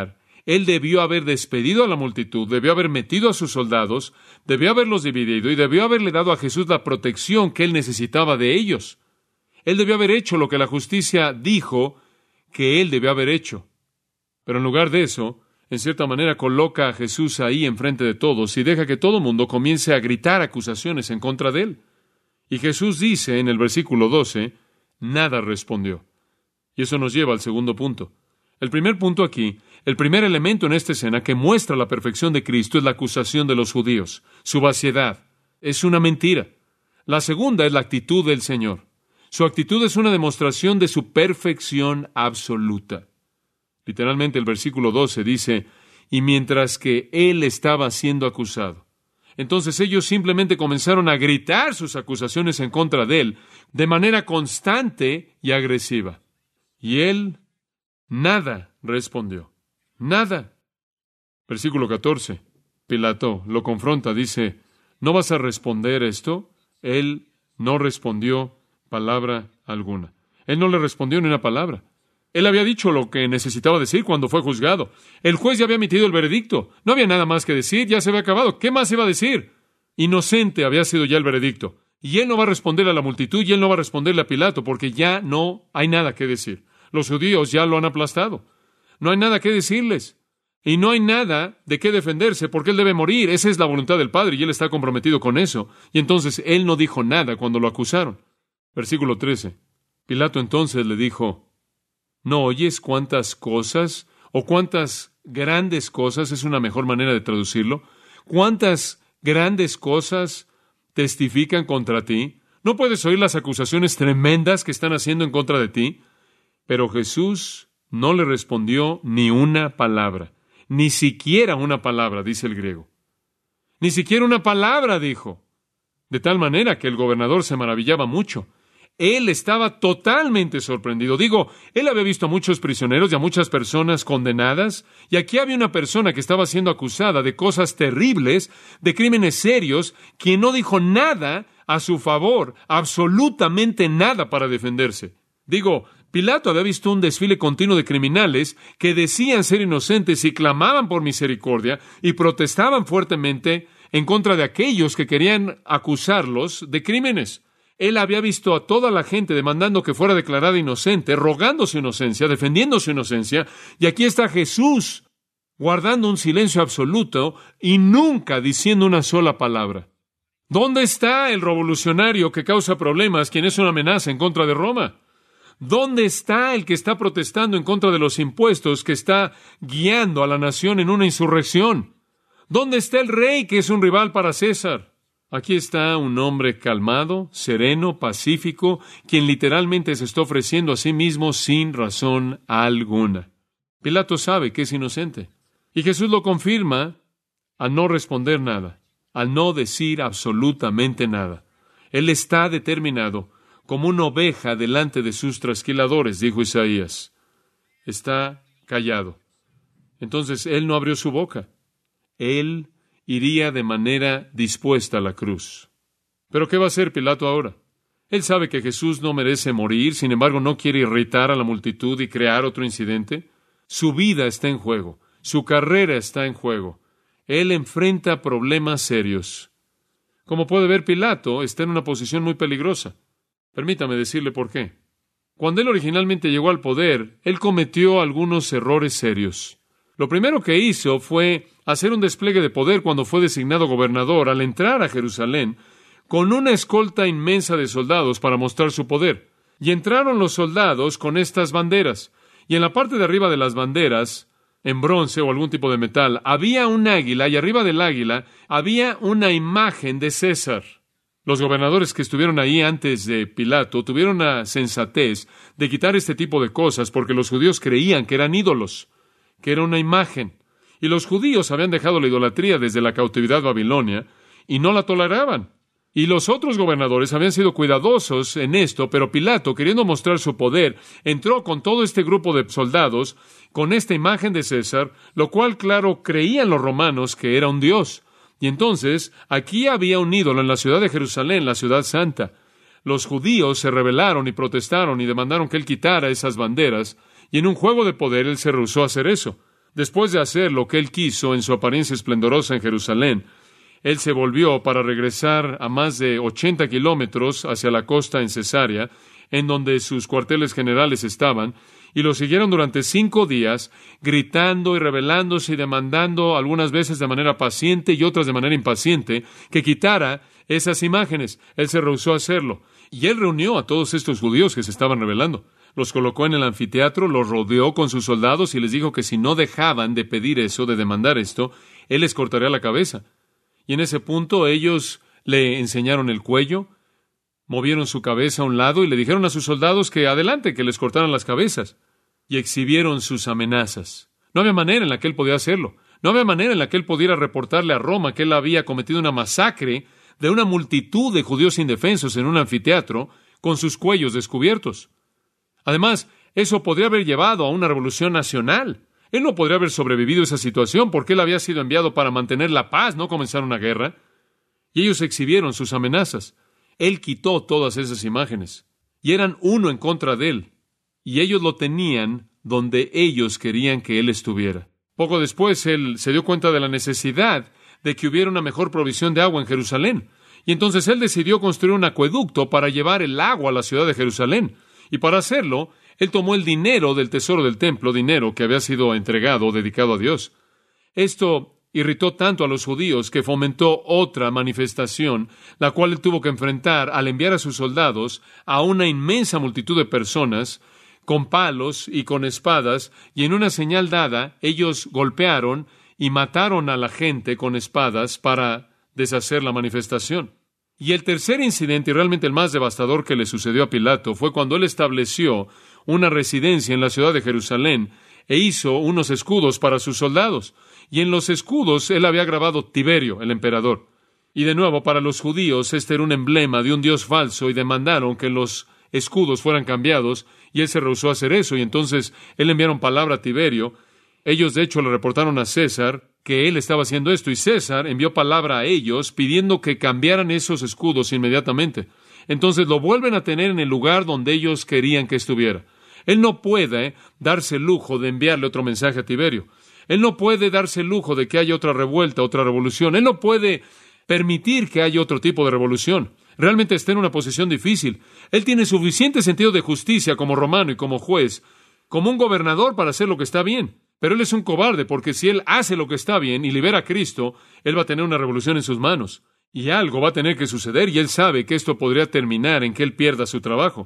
Él debió haber despedido a la multitud, debió haber metido a sus soldados, debió haberlos dividido y debió haberle dado a Jesús la protección que él necesitaba de ellos. Él debió haber hecho lo que la justicia dijo que él debió haber hecho. Pero en lugar de eso, en cierta manera coloca a Jesús ahí enfrente de todos y deja que todo el mundo comience a gritar acusaciones en contra de él. Y Jesús dice en el versículo doce, nada respondió. Y eso nos lleva al segundo punto. El primer punto aquí, el primer elemento en esta escena que muestra la perfección de Cristo es la acusación de los judíos, su vaciedad. Es una mentira. La segunda es la actitud del Señor. Su actitud es una demostración de su perfección absoluta. Literalmente el versículo doce dice, y mientras que él estaba siendo acusado. Entonces ellos simplemente comenzaron a gritar sus acusaciones en contra de él de manera constante y agresiva. Y él nada respondió. Nada. Versículo catorce. Pilato lo confronta, dice, ¿no vas a responder esto? Él no respondió palabra alguna. Él no le respondió ni una palabra. Él había dicho lo que necesitaba decir cuando fue juzgado. El juez ya había emitido el veredicto. No había nada más que decir, ya se había acabado. ¿Qué más iba a decir? Inocente había sido ya el veredicto. Y él no va a responder a la multitud y él no va a responderle a Pilato porque ya no hay nada que decir. Los judíos ya lo han aplastado. No hay nada que decirles. Y no hay nada de qué defenderse porque él debe morir. Esa es la voluntad del Padre y él está comprometido con eso. Y entonces él no dijo nada cuando lo acusaron. Versículo trece. Pilato entonces le dijo, ¿no oyes cuántas cosas o cuántas grandes cosas, es una mejor manera de traducirlo, cuántas grandes cosas testifican contra ti? ¿No puedes oír las acusaciones tremendas que están haciendo en contra de ti? Pero Jesús no le respondió ni una palabra, ni siquiera una palabra, dice el griego. Ni siquiera una palabra dijo. De tal manera que el gobernador se maravillaba mucho. Él estaba totalmente sorprendido. Digo, él había visto a muchos prisioneros y a muchas personas condenadas, y aquí había una persona que estaba siendo acusada de cosas terribles, de crímenes serios, quien no dijo nada a su favor, absolutamente nada para defenderse. Digo, Pilato había visto un desfile continuo de criminales que decían ser inocentes y clamaban por misericordia y protestaban fuertemente en contra de aquellos que querían acusarlos de crímenes. Él había visto a toda la gente demandando que fuera declarada inocente, rogando su inocencia, defendiendo su inocencia, y aquí está Jesús guardando un silencio absoluto y nunca diciendo una sola palabra. ¿Dónde está el revolucionario que causa problemas, quien es una amenaza en contra de Roma? ¿Dónde está el que está protestando en contra de los impuestos, que está guiando a la nación en una insurrección? ¿Dónde está el rey que es un rival para César? Aquí está un hombre calmado, sereno, pacífico, quien literalmente se está ofreciendo a sí mismo sin razón alguna. Pilato sabe que es inocente. Y Jesús lo confirma al no responder nada, al no decir absolutamente nada. Él está determinado, como una oveja delante de sus trasquiladores, dijo Isaías. Está callado. Entonces él no abrió su boca. Él iría de manera dispuesta a la cruz. ¿Pero qué va a hacer Pilato ahora? Él sabe que Jesús no merece morir, sin embargo no quiere irritar a la multitud y crear otro incidente. Su vida está en juego, su carrera está en juego. Él enfrenta problemas serios. Como puede ver, Pilato está en una posición muy peligrosa. Permítame decirle por qué. Cuando él originalmente llegó al poder, él cometió algunos errores serios. Lo primero que hizo fue hacer un despliegue de poder cuando fue designado gobernador al entrar a Jerusalén con una escolta inmensa de soldados para mostrar su poder. Y entraron los soldados con estas banderas. Y en la parte de arriba de las banderas, en bronce o algún tipo de metal, había un águila y arriba del águila había una imagen de César. Los gobernadores que estuvieron ahí antes de Pilato tuvieron la sensatez de quitar este tipo de cosas porque los judíos creían que eran ídolos, que era una imagen. Y los judíos habían dejado la idolatría desde la cautividad babilonia y no la toleraban. Y los otros gobernadores habían sido cuidadosos en esto, pero Pilato, queriendo mostrar su poder, entró con todo este grupo de soldados, con esta imagen de César, lo cual, claro, creían los romanos que era un dios. Y entonces, aquí había un ídolo en la ciudad de Jerusalén, la ciudad santa. Los judíos se rebelaron y protestaron y demandaron que él quitara esas banderas, y en un juego de poder él se rehusó a hacer eso. Después de hacer lo que él quiso en su apariencia esplendorosa en Jerusalén, él se volvió para regresar a más de ochenta kilómetros hacia la costa en Cesarea, en donde sus cuarteles generales estaban, y lo siguieron durante cinco días, gritando y rebelándose y demandando, algunas veces de manera paciente y otras de manera impaciente, que quitara esas imágenes. Él se rehusó a hacerlo. Y él reunió a todos estos judíos que se estaban rebelando. Los colocó en el anfiteatro, los rodeó con sus soldados y les dijo que si no dejaban de pedir eso, de demandar esto, él les cortaría la cabeza. Y en ese punto ellos le enseñaron el cuello, movieron su cabeza a un lado y le dijeron a sus soldados que adelante, que les cortaran las cabezas. Y exhibieron sus amenazas. No había manera en la que él podía hacerlo. No había manera en la que él pudiera reportarle a Roma que él había cometido una masacre de una multitud de judíos indefensos en un anfiteatro con sus cuellos descubiertos. Además, eso podría haber llevado a una revolución nacional. Él no podría haber sobrevivido a esa situación porque él había sido enviado para mantener la paz, no comenzar una guerra. Y ellos exhibieron sus amenazas. Él quitó todas esas imágenes. Y eran uno en contra de él. Y ellos lo tenían donde ellos querían que él estuviera. Poco después, él se dio cuenta de la necesidad de que hubiera una mejor provisión de agua en Jerusalén. Y entonces él decidió construir un acueducto para llevar el agua a la ciudad de Jerusalén. Y para hacerlo, él tomó el dinero del tesoro del templo, dinero que había sido entregado o dedicado a Dios. Esto irritó tanto a los judíos que fomentó otra manifestación, la cual él tuvo que enfrentar al enviar a sus soldados a una inmensa multitud de personas con palos y con espadas, y en una señal dada, ellos golpearon y mataron a la gente con espadas para deshacer la manifestación. Y el tercer incidente, y realmente el más devastador que le sucedió a Pilato, fue cuando él estableció una residencia en la ciudad de Jerusalén e hizo unos escudos para sus soldados. Y en los escudos él había grabado Tiberio, el emperador. Y de nuevo, para los judíos, este era un emblema de un dios falso, y demandaron que los escudos fueran cambiados, y él se rehusó a hacer eso, y entonces él enviaron palabra a Tiberio. Ellos, de hecho, le reportaron a César que él estaba haciendo esto, y César envió palabra a ellos pidiendo que cambiaran esos escudos inmediatamente. Entonces lo vuelven a tener en el lugar donde ellos querían que estuviera. Él no puede darse el lujo de enviarle otro mensaje a Tiberio. Él no puede darse el lujo de que haya otra revuelta, otra revolución. Él no puede permitir que haya otro tipo de revolución. Realmente está en una posición difícil. Él tiene suficiente sentido de justicia como romano y como juez, como un gobernador para hacer lo que está bien. Pero él es un cobarde, porque si él hace lo que está bien y libera a Cristo, él va a tener una revolución en sus manos. Y algo va a tener que suceder, y él sabe que esto podría terminar en que él pierda su trabajo.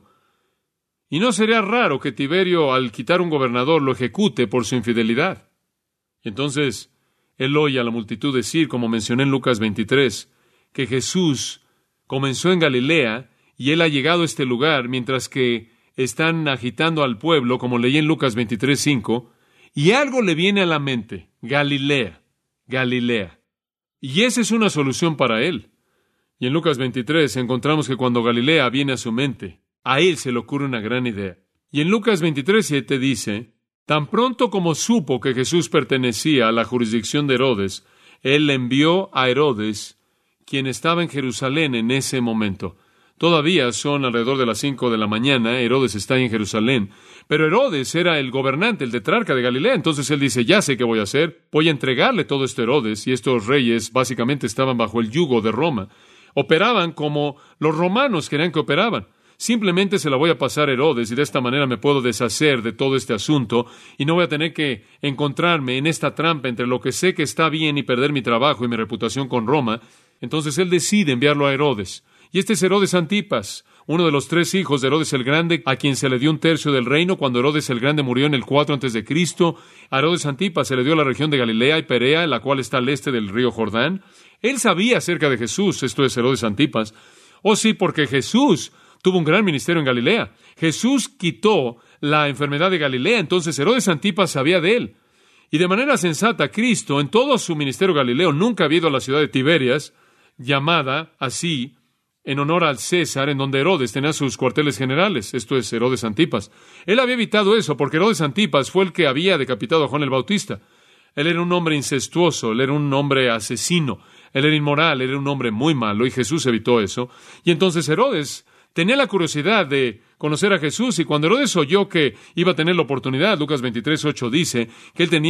Y no sería raro que Tiberio, al quitar un gobernador, lo ejecute por su infidelidad. Entonces, él oye a la multitud decir, como mencioné en Lucas veintitrés, que Jesús comenzó en Galilea, y él ha llegado a este lugar, mientras que están agitando al pueblo, como leí en Lucas veintitrés cinco, y algo le viene a la mente: Galilea, Galilea. Y esa es una solución para él. Y en Lucas veintitrés encontramos que cuando Galilea viene a su mente, a él se le ocurre una gran idea. Y en Lucas veintitrés siete dice: tan pronto como supo que Jesús pertenecía a la jurisdicción de Herodes, él le envió a Herodes, quien estaba en Jerusalén en ese momento. Todavía son alrededor de las cinco de la mañana, Herodes está ahí en Jerusalén, pero Herodes era el gobernante, el tetrarca de Galilea. Entonces él dice: ya sé qué voy a hacer, voy a entregarle todo esto a Herodes. Y estos reyes básicamente estaban bajo el yugo de Roma, operaban como los romanos querían que operaban. Simplemente se la voy a pasar a Herodes, y de esta manera me puedo deshacer de todo este asunto, y no voy a tener que encontrarme en esta trampa entre lo que sé que está bien y perder mi trabajo y mi reputación con Roma. Entonces él decide enviarlo a Herodes. Y este es Herodes Antipas, uno de los tres hijos de Herodes el Grande, a quien se le dio un tercio del reino cuando Herodes el Grande murió en el cuatro antes de Cristo. A Herodes Antipas se le dio la región de Galilea y Perea, la cual está al este del río Jordán. Él sabía acerca de Jesús, esto es Herodes Antipas. Oh sí, porque Jesús tuvo un gran ministerio en Galilea. Jesús quitó la enfermedad de Galilea, entonces Herodes Antipas sabía de él. Y de manera sensata, Cristo, en todo su ministerio galileo, nunca había ido a la ciudad de Tiberias, llamada así en honor al César, en donde Herodes tenía sus cuarteles generales. Esto es Herodes Antipas. Él había evitado eso porque Herodes Antipas fue el que había decapitado a Juan el Bautista. Él era un hombre incestuoso, él era un hombre asesino, él era inmoral, él era un hombre muy malo, y Jesús evitó eso. Y entonces Herodes tenía la curiosidad de conocer a Jesús, y cuando Herodes oyó que iba a tener la oportunidad, Lucas veintitrés ocho dice que él tenía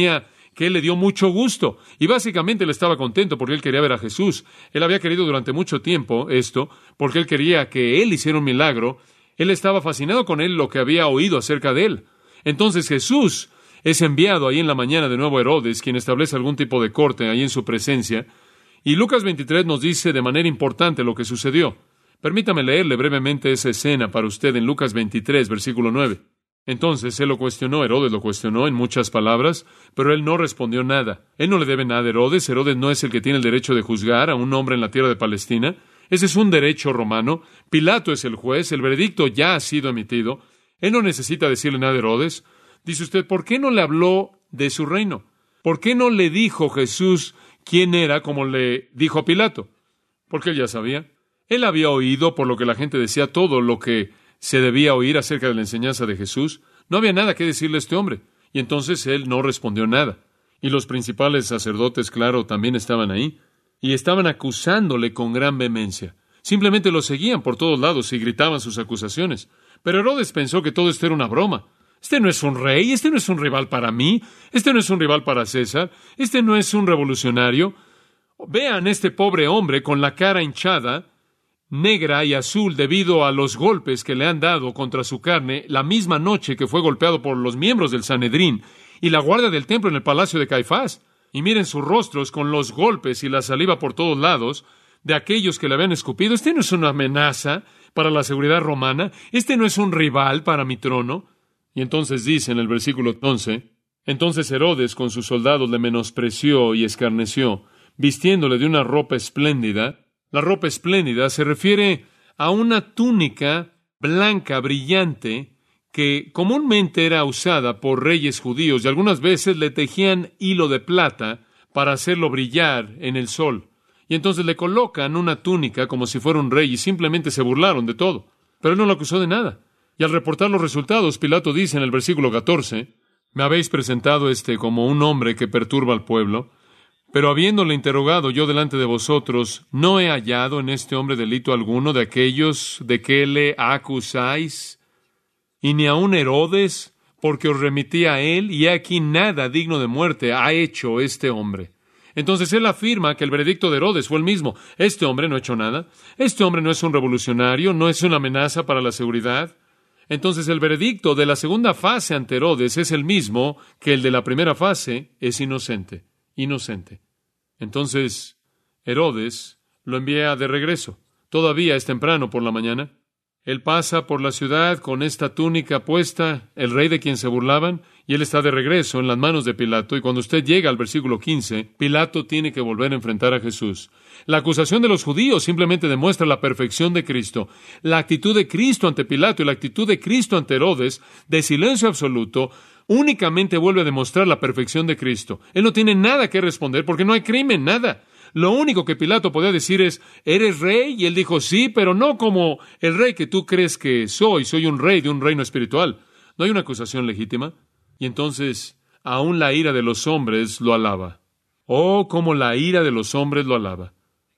que él le dio mucho gusto. Y básicamente él estaba contento porque él quería ver a Jesús. Él había querido durante mucho tiempo esto, porque él quería que él hiciera un milagro. Él estaba fascinado con él, lo que había oído acerca de él. Entonces Jesús es enviado ahí en la mañana de nuevo a Herodes, quien establece algún tipo de corte ahí en su presencia. Y Lucas veintitrés nos dice de manera importante lo que sucedió. Permítame leerle brevemente esa escena para usted en Lucas veintitrés, versículo nueve. Entonces él lo cuestionó, Herodes lo cuestionó en muchas palabras, pero él no respondió nada. Él no le debe nada a Herodes. Herodes no es el que tiene el derecho de juzgar a un hombre en la tierra de Palestina. Ese es un derecho romano. Pilato es el juez. El veredicto ya ha sido emitido. Él no necesita decirle nada a Herodes. Dice usted, ¿por qué no le habló de su reino? ¿Por qué no le dijo Jesús quién era como le dijo a Pilato? Porque él ya sabía. Él había oído, por lo que la gente decía, todo lo que se debía oír acerca de la enseñanza de Jesús. No había nada que decirle a este hombre. Y entonces él no respondió nada. Y los principales sacerdotes, claro, también estaban ahí. Y estaban acusándole con gran vehemencia. Simplemente lo seguían por todos lados y gritaban sus acusaciones. Pero Herodes pensó que todo esto era una broma. Este no es un rey, este no es un rival para mí, este no es un rival para César, este no es un revolucionario. Vean este pobre hombre con la cara hinchada, negra y azul debido a los golpes que le han dado contra su carne la misma noche que fue golpeado por los miembros del Sanedrín y la guardia del templo en el palacio de Caifás. Y miren sus rostros con los golpes y la saliva por todos lados de aquellos que le habían escupido. Este no es una amenaza para la seguridad romana, este no es un rival para mi trono. Y entonces dice en el versículo once, entonces Herodes con sus soldados le menospreció y escarneció, vistiéndole de una ropa espléndida. La ropa espléndida se refiere a una túnica blanca, brillante, que comúnmente era usada por reyes judíos y algunas veces le tejían hilo de plata para hacerlo brillar en el sol. Y entonces le colocan una túnica como si fuera un rey y simplemente se burlaron de todo. Pero él no lo acusó de nada. Y al reportar los resultados, Pilato dice en el versículo catorce, me habéis presentado este como un hombre que perturba al pueblo. Pero habiéndole interrogado yo delante de vosotros, ¿no he hallado en este hombre delito alguno de aquellos de que le acusáis? Y ni aun Herodes, porque os remití a él, y aquí nada digno de muerte ha hecho este hombre. Entonces él afirma que el veredicto de Herodes fue el mismo. Este hombre no ha hecho nada. Este hombre no es un revolucionario, no es una amenaza para la seguridad. Entonces el veredicto de la segunda fase ante Herodes es el mismo que el de la primera fase, es inocente. Inocente. Entonces, Herodes lo envía de regreso. Todavía es temprano por la mañana. Él pasa por la ciudad con esta túnica puesta, el rey de quien se burlaban, y él está de regreso en las manos de Pilato. Y cuando usted llega al versículo quince, Pilato tiene que volver a enfrentar a Jesús. La acusación de los judíos simplemente demuestra la perfección de Cristo. La actitud de Cristo ante Pilato y la actitud de Cristo ante Herodes, de silencio absoluto, únicamente vuelve a demostrar la perfección de Cristo. Él no tiene nada que responder porque no hay crimen, nada. Lo único que Pilato podía decir es, ¿eres rey? Y él dijo, sí, pero no como el rey que tú crees que soy. Soy un rey de un reino espiritual. ¿No hay una acusación legítima? Y entonces, aún la ira de los hombres lo alaba. Oh, cómo la ira de los hombres lo alaba.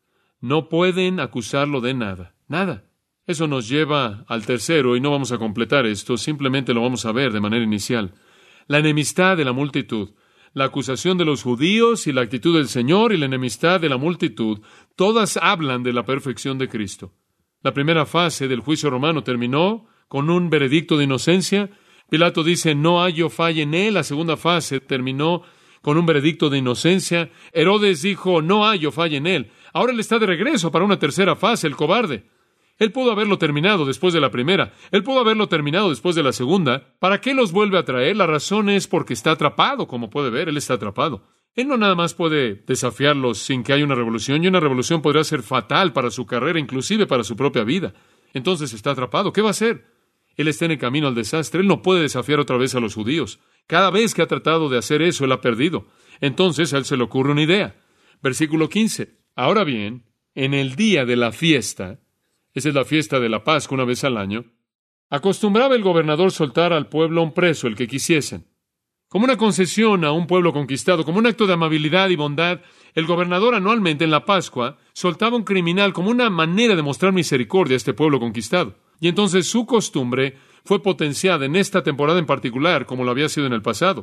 No pueden acusarlo de nada, nada. Eso nos lleva al tercero, y no vamos a completar esto, simplemente lo vamos a ver de manera inicial. La enemistad de la multitud, la acusación de los judíos y la actitud del Señor y la enemistad de la multitud, todas hablan de la perfección de Cristo. La primera fase del juicio romano terminó con un veredicto de inocencia. Pilato dice, no hallo falla en él. La segunda fase terminó con un veredicto de inocencia. Herodes dijo, no hallo falla en él. Ahora él está de regreso para una tercera fase, el cobarde. Él pudo haberlo terminado después de la primera. Él pudo haberlo terminado después de la segunda. ¿Para qué los vuelve a traer? La razón es porque está atrapado, como puede ver. Él está atrapado. Él no nada más puede desafiarlos sin que haya una revolución, y una revolución podría ser fatal para su carrera, inclusive para su propia vida. Entonces está atrapado. ¿Qué va a hacer? Él está en el camino al desastre. Él no puede desafiar otra vez a los judíos. Cada vez que ha tratado de hacer eso, él ha perdido. Entonces a él se le ocurre una idea. Versículo quince. Ahora bien, en el día de la fiesta, esa es la fiesta de la Pascua una vez al año, acostumbraba el gobernador soltar al pueblo a un preso, el que quisiesen. Como una concesión a un pueblo conquistado, como un acto de amabilidad y bondad, el gobernador anualmente en la Pascua soltaba un criminal como una manera de mostrar misericordia a este pueblo conquistado. Y entonces su costumbre fue potenciada en esta temporada en particular, como lo había sido en el pasado.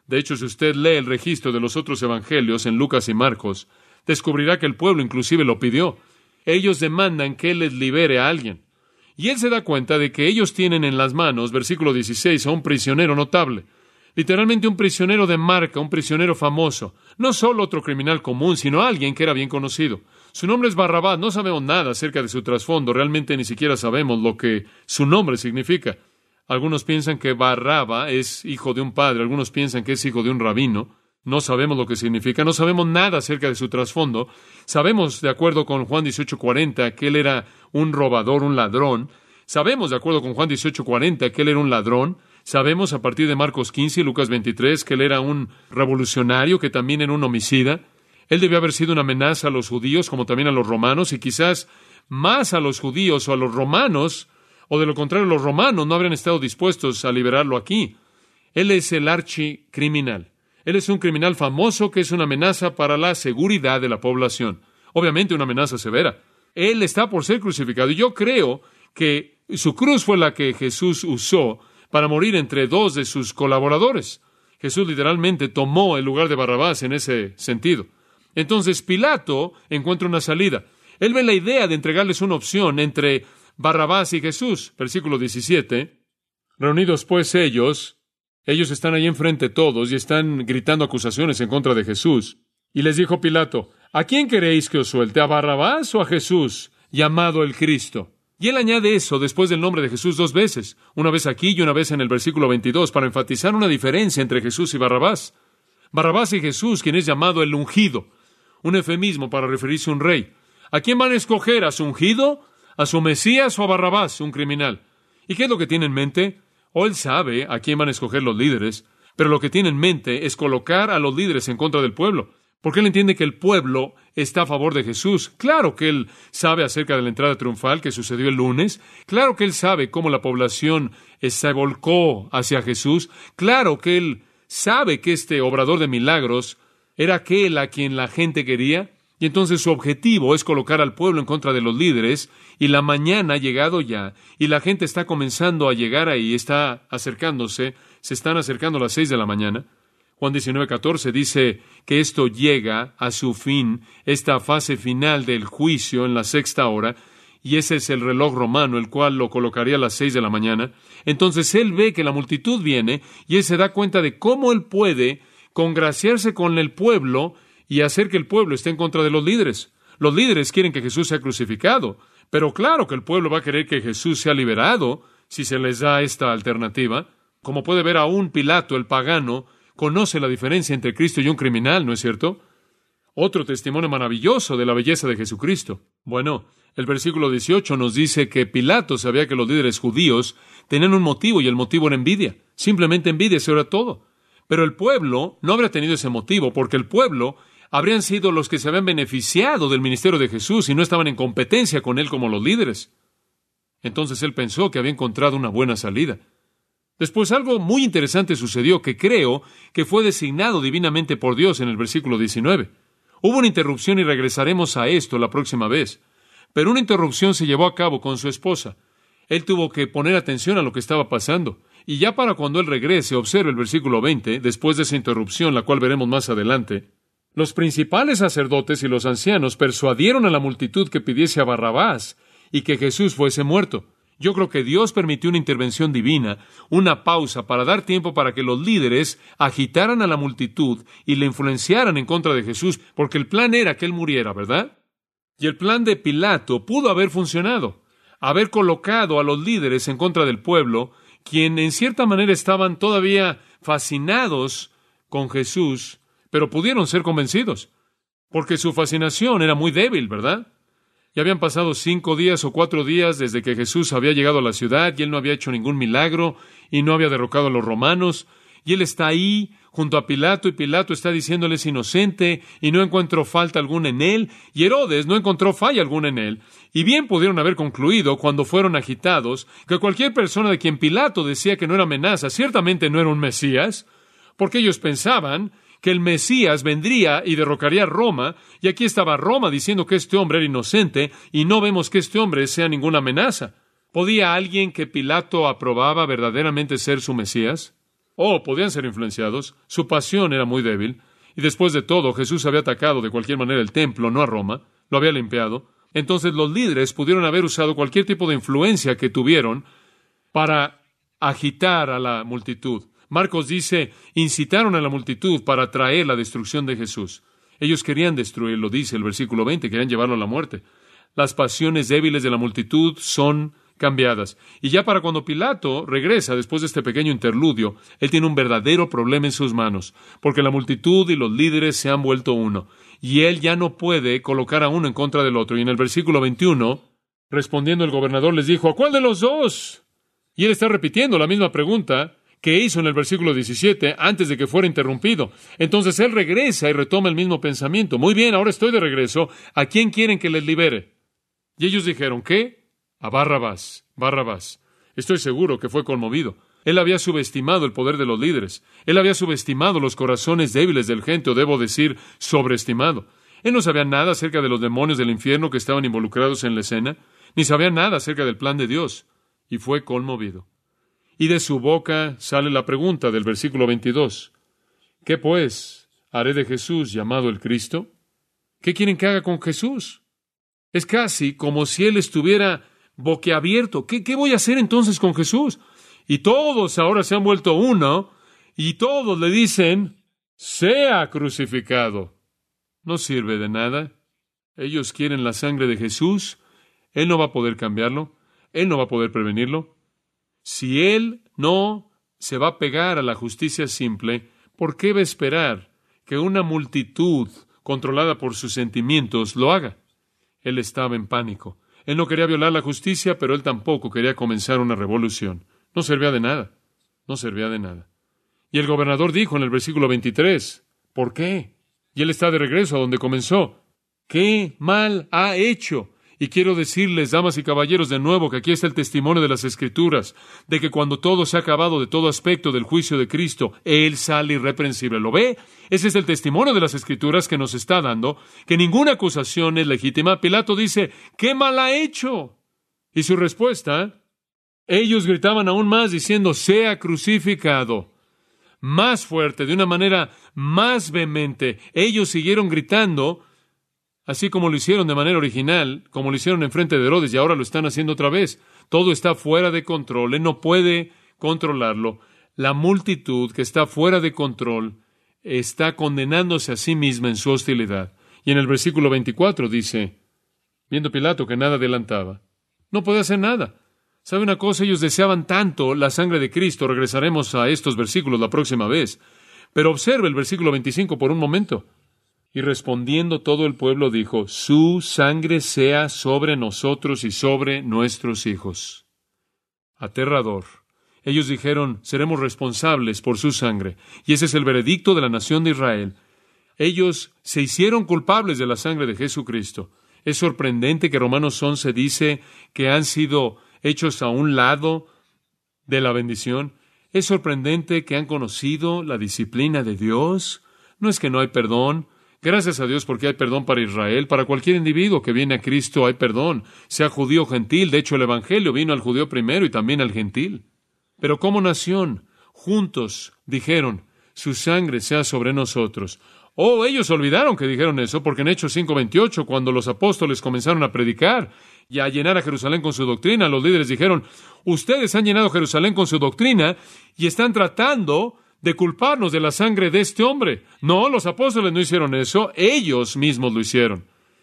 De hecho, si usted lee el registro de los otros evangelios en Lucas y Marcos, descubrirá que el pueblo inclusive lo pidió. Ellos demandan que Él les libere a alguien. Y Él se da cuenta de que ellos tienen en las manos, versículo dieciséis, a un prisionero notable. Literalmente un prisionero de marca, un prisionero famoso. No solo otro criminal común, sino alguien que era bien conocido. Su nombre es Barrabás. No sabemos nada acerca de su trasfondo. Realmente ni siquiera sabemos lo que su nombre significa. Algunos piensan que Barraba es hijo de un padre. Algunos piensan que es hijo de un rabino. No sabemos lo que significa. No sabemos nada acerca de su trasfondo. Sabemos, de acuerdo con Juan dieciocho cuarenta, que él era un robador, un ladrón. Sabemos, de acuerdo con Juan dieciocho cuarenta, que él era un ladrón. Sabemos, a partir de Marcos quince y Lucas veintitrés, que él era un revolucionario, que también era un homicida. Él debió haber sido una amenaza a los judíos, como también a los romanos, y quizás más a los judíos o a los romanos, o de lo contrario, los romanos no habrían estado dispuestos a liberarlo aquí. Él es el archicriminal. Él es un criminal famoso que es una amenaza para la seguridad de la población. Obviamente una amenaza severa. Él está por ser crucificado, y yo creo que su cruz fue la que Jesús usó para morir entre dos de sus colaboradores. Jesús literalmente tomó el lugar de Barrabás en ese sentido. Entonces Pilato encuentra una salida. Él ve la idea de entregarles una opción entre Barrabás y Jesús. Versículo diecisiete. Reunidos pues ellos, ellos están ahí enfrente todos y están gritando acusaciones en contra de Jesús. Y les dijo Pilato, ¿a quién queréis que os suelte? ¿A Barrabás o a Jesús, llamado el Cristo? Y él añade eso después del nombre de Jesús dos veces, una vez aquí y una vez en el versículo veintidós, para enfatizar una diferencia entre Jesús y Barrabás. Barrabás y Jesús, quien es llamado el ungido, un eufemismo para referirse a un rey. ¿A quién van a escoger? ¿A su ungido? ¿A su Mesías o a Barrabás, un criminal? ¿Y qué es lo que tiene en mente? O él sabe a quién van a escoger los líderes, pero lo que tiene en mente es colocar a los líderes en contra del pueblo. Porque él entiende que el pueblo está a favor de Jesús. Claro que él sabe acerca de la entrada triunfal que sucedió el lunes. Claro que él sabe cómo la población se volcó hacia Jesús. Claro que él sabe que este obrador de milagros era aquel a quien la gente quería. Y entonces su objetivo es colocar al pueblo en contra de los líderes. Y la mañana ha llegado ya. Y la gente está comenzando a llegar ahí, está acercándose. Se están acercando a las seis de la mañana. Juan diecinueve catorce dice que esto llega a su fin, esta fase final del juicio en la sexta hora, y ese es el reloj romano, el cual lo colocaría a las seis de la mañana. Entonces él ve que la multitud viene, y él se da cuenta de cómo él puede congraciarse con el pueblo y hacer que el pueblo esté en contra de los líderes. Los líderes quieren que Jesús sea crucificado, pero claro que el pueblo va a querer que Jesús sea liberado si se les da esta alternativa. Como puede ver, aún Pilato, el pagano, conoce la diferencia entre Cristo y un criminal, ¿no es cierto? Otro testimonio maravilloso de la belleza de Jesucristo. Bueno, el versículo dieciocho nos dice que Pilato sabía que los líderes judíos tenían un motivo, y el motivo era envidia. Simplemente envidia, eso era todo. Pero el pueblo no habría tenido ese motivo, porque el pueblo habrían sido los que se habían beneficiado del ministerio de Jesús y no estaban en competencia con él como los líderes. Entonces él pensó que había encontrado una buena salida. Después algo muy interesante sucedió que creo que fue designado divinamente por Dios en el versículo diecinueve. Hubo una interrupción y regresaremos a esto la próxima vez. Pero una interrupción se llevó a cabo con su esposa. Él tuvo que poner atención a lo que estaba pasando. Y ya para cuando él regrese, observe el versículo veinte, después de esa interrupción, la cual veremos más adelante. Los principales sacerdotes y los ancianos persuadieron a la multitud que pidiese a Barrabás y que Jesús fuese muerto. Yo creo que Dios permitió una intervención divina, una pausa para dar tiempo para que los líderes agitaran a la multitud y le influenciaran en contra de Jesús, porque el plan era que él muriera, ¿verdad? Y el plan de Pilato pudo haber funcionado, haber colocado a los líderes en contra del pueblo, quien en cierta manera estaban todavía fascinados con Jesús, pero pudieron ser convencidos, porque su fascinación era muy débil, ¿verdad? Ya habían pasado cinco días o cuatro días desde que Jesús había llegado a la ciudad y él no había hecho ningún milagro y no había derrocado a los romanos. Y él está ahí junto a Pilato y Pilato está diciéndole es inocente y no encuentro falta alguna en él. Y Herodes no encontró falla alguna en él. Y bien pudieron haber concluido cuando fueron agitados que cualquier persona de quien Pilato decía que no era amenaza ciertamente no era un Mesías, porque ellos pensaban que el Mesías vendría y derrocaría a Roma, y aquí estaba Roma diciendo que este hombre era inocente, y no vemos que este hombre sea ninguna amenaza. ¿Podía alguien que Pilato aprobaba verdaderamente ser su Mesías? Oh, podían ser influenciados. Su pasión era muy débil. Y después de todo, Jesús había atacado de cualquier manera el templo, no a Roma. Lo había limpiado. Entonces los líderes pudieron haber usado cualquier tipo de influencia que tuvieron para agitar a la multitud. Marcos dice, incitaron a la multitud para atraer la destrucción de Jesús. Ellos querían destruirlo, dice el versículo veinte, querían llevarlo a la muerte. Las pasiones débiles de la multitud son cambiadas. Y ya para cuando Pilato regresa después de este pequeño interludio, él tiene un verdadero problema en sus manos, porque la multitud y los líderes se han vuelto uno, y él ya no puede colocar a uno en contra del otro. Y en el versículo veintiuno, respondiendo el gobernador les dijo, ¿a cuál de los dos? Y él está repitiendo la misma pregunta que hizo en el versículo diecisiete antes de que fuera interrumpido. Entonces él regresa y retoma el mismo pensamiento. Muy bien, ahora estoy de regreso. ¿A quién quieren que les libere? Y ellos dijeron, ¿qué? A Barrabás, Barrabás. Estoy seguro que fue conmovido. Él había subestimado el poder de los líderes. Él había subestimado los corazones débiles del gente, o debo decir, sobreestimado. Él no sabía nada acerca de los demonios del infierno que estaban involucrados en la escena, ni sabía nada acerca del plan de Dios, y fue conmovido. Y de su boca sale la pregunta del versículo veintidós. ¿Qué pues haré de Jesús llamado el Cristo? ¿Qué quieren que haga con Jesús? Es casi como si él estuviera boquiabierto. ¿Qué, qué voy a hacer entonces con Jesús? Y todos ahora se han vuelto uno, y todos le dicen, sea crucificado. No sirve de nada. Ellos quieren la sangre de Jesús. Él no va a poder cambiarlo. Él no va a poder prevenirlo. Si él no se va a pegar a la justicia simple, ¿por qué va a esperar que una multitud controlada por sus sentimientos lo haga? Él estaba en pánico. Él no quería violar la justicia, pero él tampoco quería comenzar una revolución. No servía de nada. No servía de nada. Y el gobernador dijo en el versículo veintitrés, ¿por qué? Y él está de regreso a donde comenzó. ¿Qué mal ha hecho? Y quiero decirles, damas y caballeros, de nuevo, que aquí está el testimonio de las Escrituras, de que cuando todo se ha acabado de todo aspecto del juicio de Cristo, Él sale irreprensible. ¿Lo ve? Ese es el testimonio de las Escrituras que nos está dando, que ninguna acusación es legítima. Pilato dice, ¿qué mal ha hecho? Y su respuesta, ellos gritaban aún más diciendo, sea crucificado. Más fuerte, de una manera más vehemente. Ellos siguieron gritando, así como lo hicieron de manera original, como lo hicieron en frente de Herodes, y ahora lo están haciendo otra vez. Todo está fuera de control. Él no puede controlarlo. La multitud que está fuera de control está condenándose a sí misma en su hostilidad. Y en el versículo veinticuatro dice, viendo Pilato que nada adelantaba, no puede hacer nada. ¿Sabe una cosa? Ellos deseaban tanto la sangre de Cristo. Regresaremos a estos versículos la próxima vez. Pero observe el versículo veinticinco por un momento. Y respondiendo todo el pueblo dijo, su sangre sea sobre nosotros y sobre nuestros hijos. Aterrador. Ellos dijeron, seremos responsables por su sangre. Y ese es el veredicto de la nación de Israel. Ellos se hicieron culpables de la sangre de Jesucristo. Es sorprendente que Romanos once dice que han sido hechos a un lado de la bendición. Es sorprendente que han conocido la disciplina de Dios. No es que no hay perdón. Gracias a Dios porque hay perdón para Israel. Para cualquier individuo que viene a Cristo hay perdón, sea judío o gentil. De hecho, el Evangelio vino al judío primero y también al gentil. Pero como nación, juntos dijeron, su sangre sea sobre nosotros. Oh, ellos olvidaron que dijeron eso, porque en Hechos cinco veintiocho, cuando los apóstoles comenzaron a predicar y a llenar a Jerusalén con su doctrina, los líderes dijeron, ustedes han llenado Jerusalén con su doctrina y están tratando de culparnos de la sangre de este hombre. No, los apóstoles no hicieron eso, ellos mismos lo hicieron.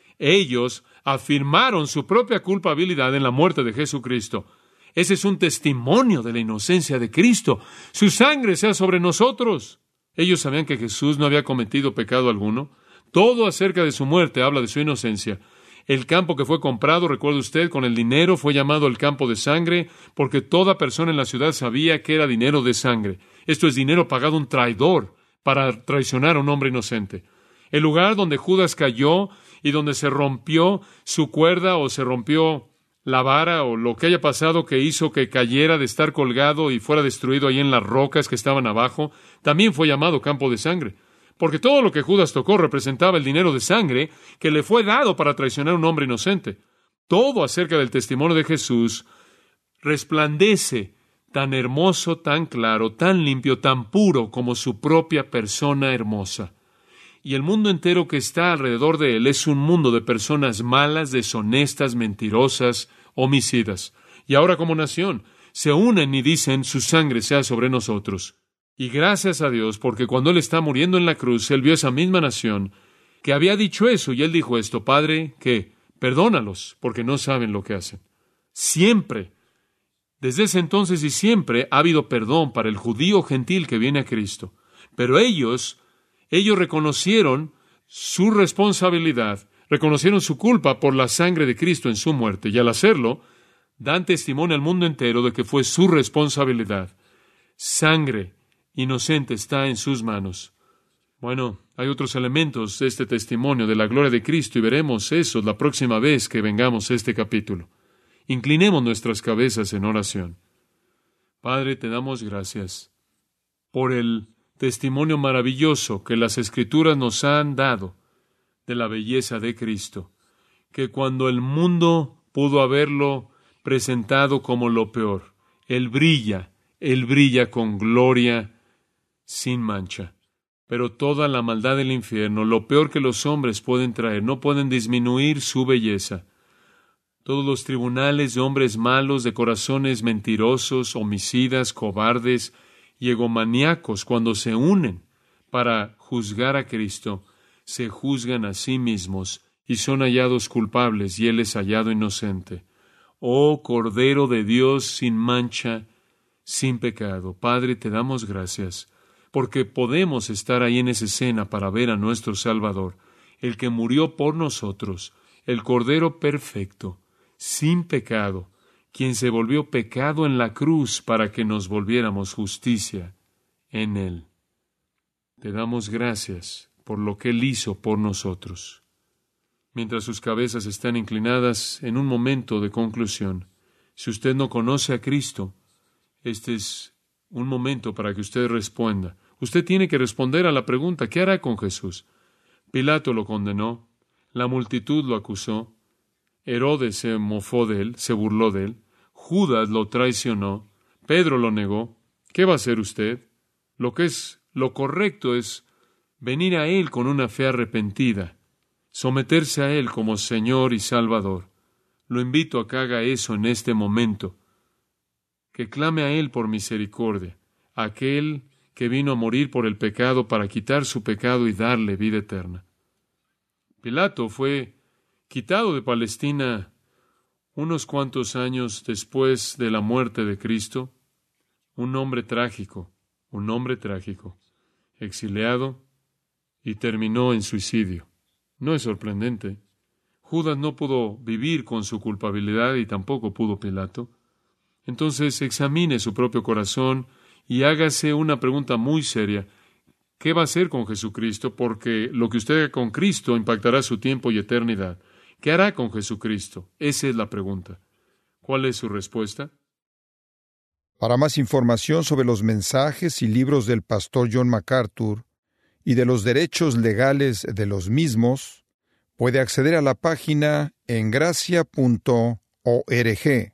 Ellos afirmaron su propia culpabilidad en la muerte de Jesucristo. Ese es un testimonio de la inocencia de Cristo. Su sangre sea sobre nosotros. Ellos sabían que Jesús no había cometido pecado alguno. Todo acerca de su muerte habla de su inocencia. El campo que fue comprado, recuerde usted, con el dinero fue llamado el campo de sangre, porque toda persona en la ciudad sabía que era dinero de sangre. Esto es dinero pagado a un traidor para traicionar a un hombre inocente. El lugar donde Judas cayó y donde se rompió su cuerda o se rompió la vara o lo que haya pasado que hizo que cayera de estar colgado y fuera destruido ahí en las rocas que estaban abajo, también fue llamado campo de sangre. Porque todo lo que Judas tocó representaba el dinero de sangre que le fue dado para traicionar a un hombre inocente. Todo acerca del testimonio de Jesús resplandece tan hermoso, tan claro, tan limpio, tan puro como su propia persona hermosa. Y el mundo entero que está alrededor de él es un mundo de personas malas, deshonestas, mentirosas, homicidas. Y ahora como nación se unen y dicen, su sangre sea sobre nosotros. Y gracias a Dios, porque cuando Él está muriendo en la cruz, Él vio esa misma nación que había dicho eso, y Él dijo esto: Padre, ¿qué? Perdónalos, porque no saben lo que hacen. Siempre, desde ese entonces y siempre, ha habido perdón para el judío gentil que viene a Cristo. Pero ellos, ellos reconocieron su responsabilidad, reconocieron su culpa por la sangre de Cristo en su muerte, y al hacerlo, dan testimonio al mundo entero de que fue su responsabilidad. Sangre inocente está en sus manos. Bueno, hay otros elementos de este testimonio de la gloria de Cristo, y veremos eso la próxima vez que vengamos a este capítulo. Inclinemos nuestras cabezas en oración. Padre, te damos gracias por el testimonio maravilloso que las Escrituras nos han dado de la belleza de Cristo, que cuando el mundo pudo haberlo presentado como lo peor, Él brilla, Él brilla con gloria sin mancha. Pero toda la maldad del infierno, lo peor que los hombres pueden traer, no pueden disminuir su belleza. Todos los tribunales de hombres malos, de corazones mentirosos, homicidas, cobardes y egomaníacos, cuando se unen para juzgar a Cristo, se juzgan a sí mismos y son hallados culpables, y Él es hallado inocente. Oh Cordero de Dios sin mancha, sin pecado, Padre, te damos gracias, porque podemos estar ahí en esa escena para ver a nuestro Salvador, el que murió por nosotros, el Cordero perfecto, sin pecado, quien se volvió pecado en la cruz para que nos volviéramos justicia en Él. Te damos gracias por lo que Él hizo por nosotros. Mientras sus cabezas están inclinadas, en un momento de conclusión, si usted no conoce a Cristo, este es un momento para que usted responda. Usted tiene que responder a la pregunta: ¿qué hará con Jesús? Pilato lo condenó, la multitud lo acusó, Herodes se mofó de él, se burló de él, Judas lo traicionó, Pedro lo negó. ¿Qué va a hacer usted? Lo que es lo correcto es venir a Él con una fe arrepentida, someterse a Él como Señor y Salvador. Lo invito a que haga eso en este momento, que clame a Él por misericordia, aquel que vino a morir por el pecado para quitar su pecado y darle vida eterna. Pilato fue quitado de Palestina unos cuantos años después de la muerte de Cristo, un hombre trágico, un hombre trágico, exiliado y terminó en suicidio. No es sorprendente. Judas no pudo vivir con su culpabilidad y tampoco pudo Pilato. Entonces examine su propio corazón y hágase una pregunta muy seria. ¿Qué va a hacer con Jesucristo? Porque lo que usted haga con Cristo impactará su tiempo y eternidad. ¿Qué hará con Jesucristo? Esa es la pregunta. ¿Cuál es su respuesta? Para más información sobre los mensajes y libros del pastor John MacArthur y de los derechos legales de los mismos, puede acceder a la página en gracia punto org.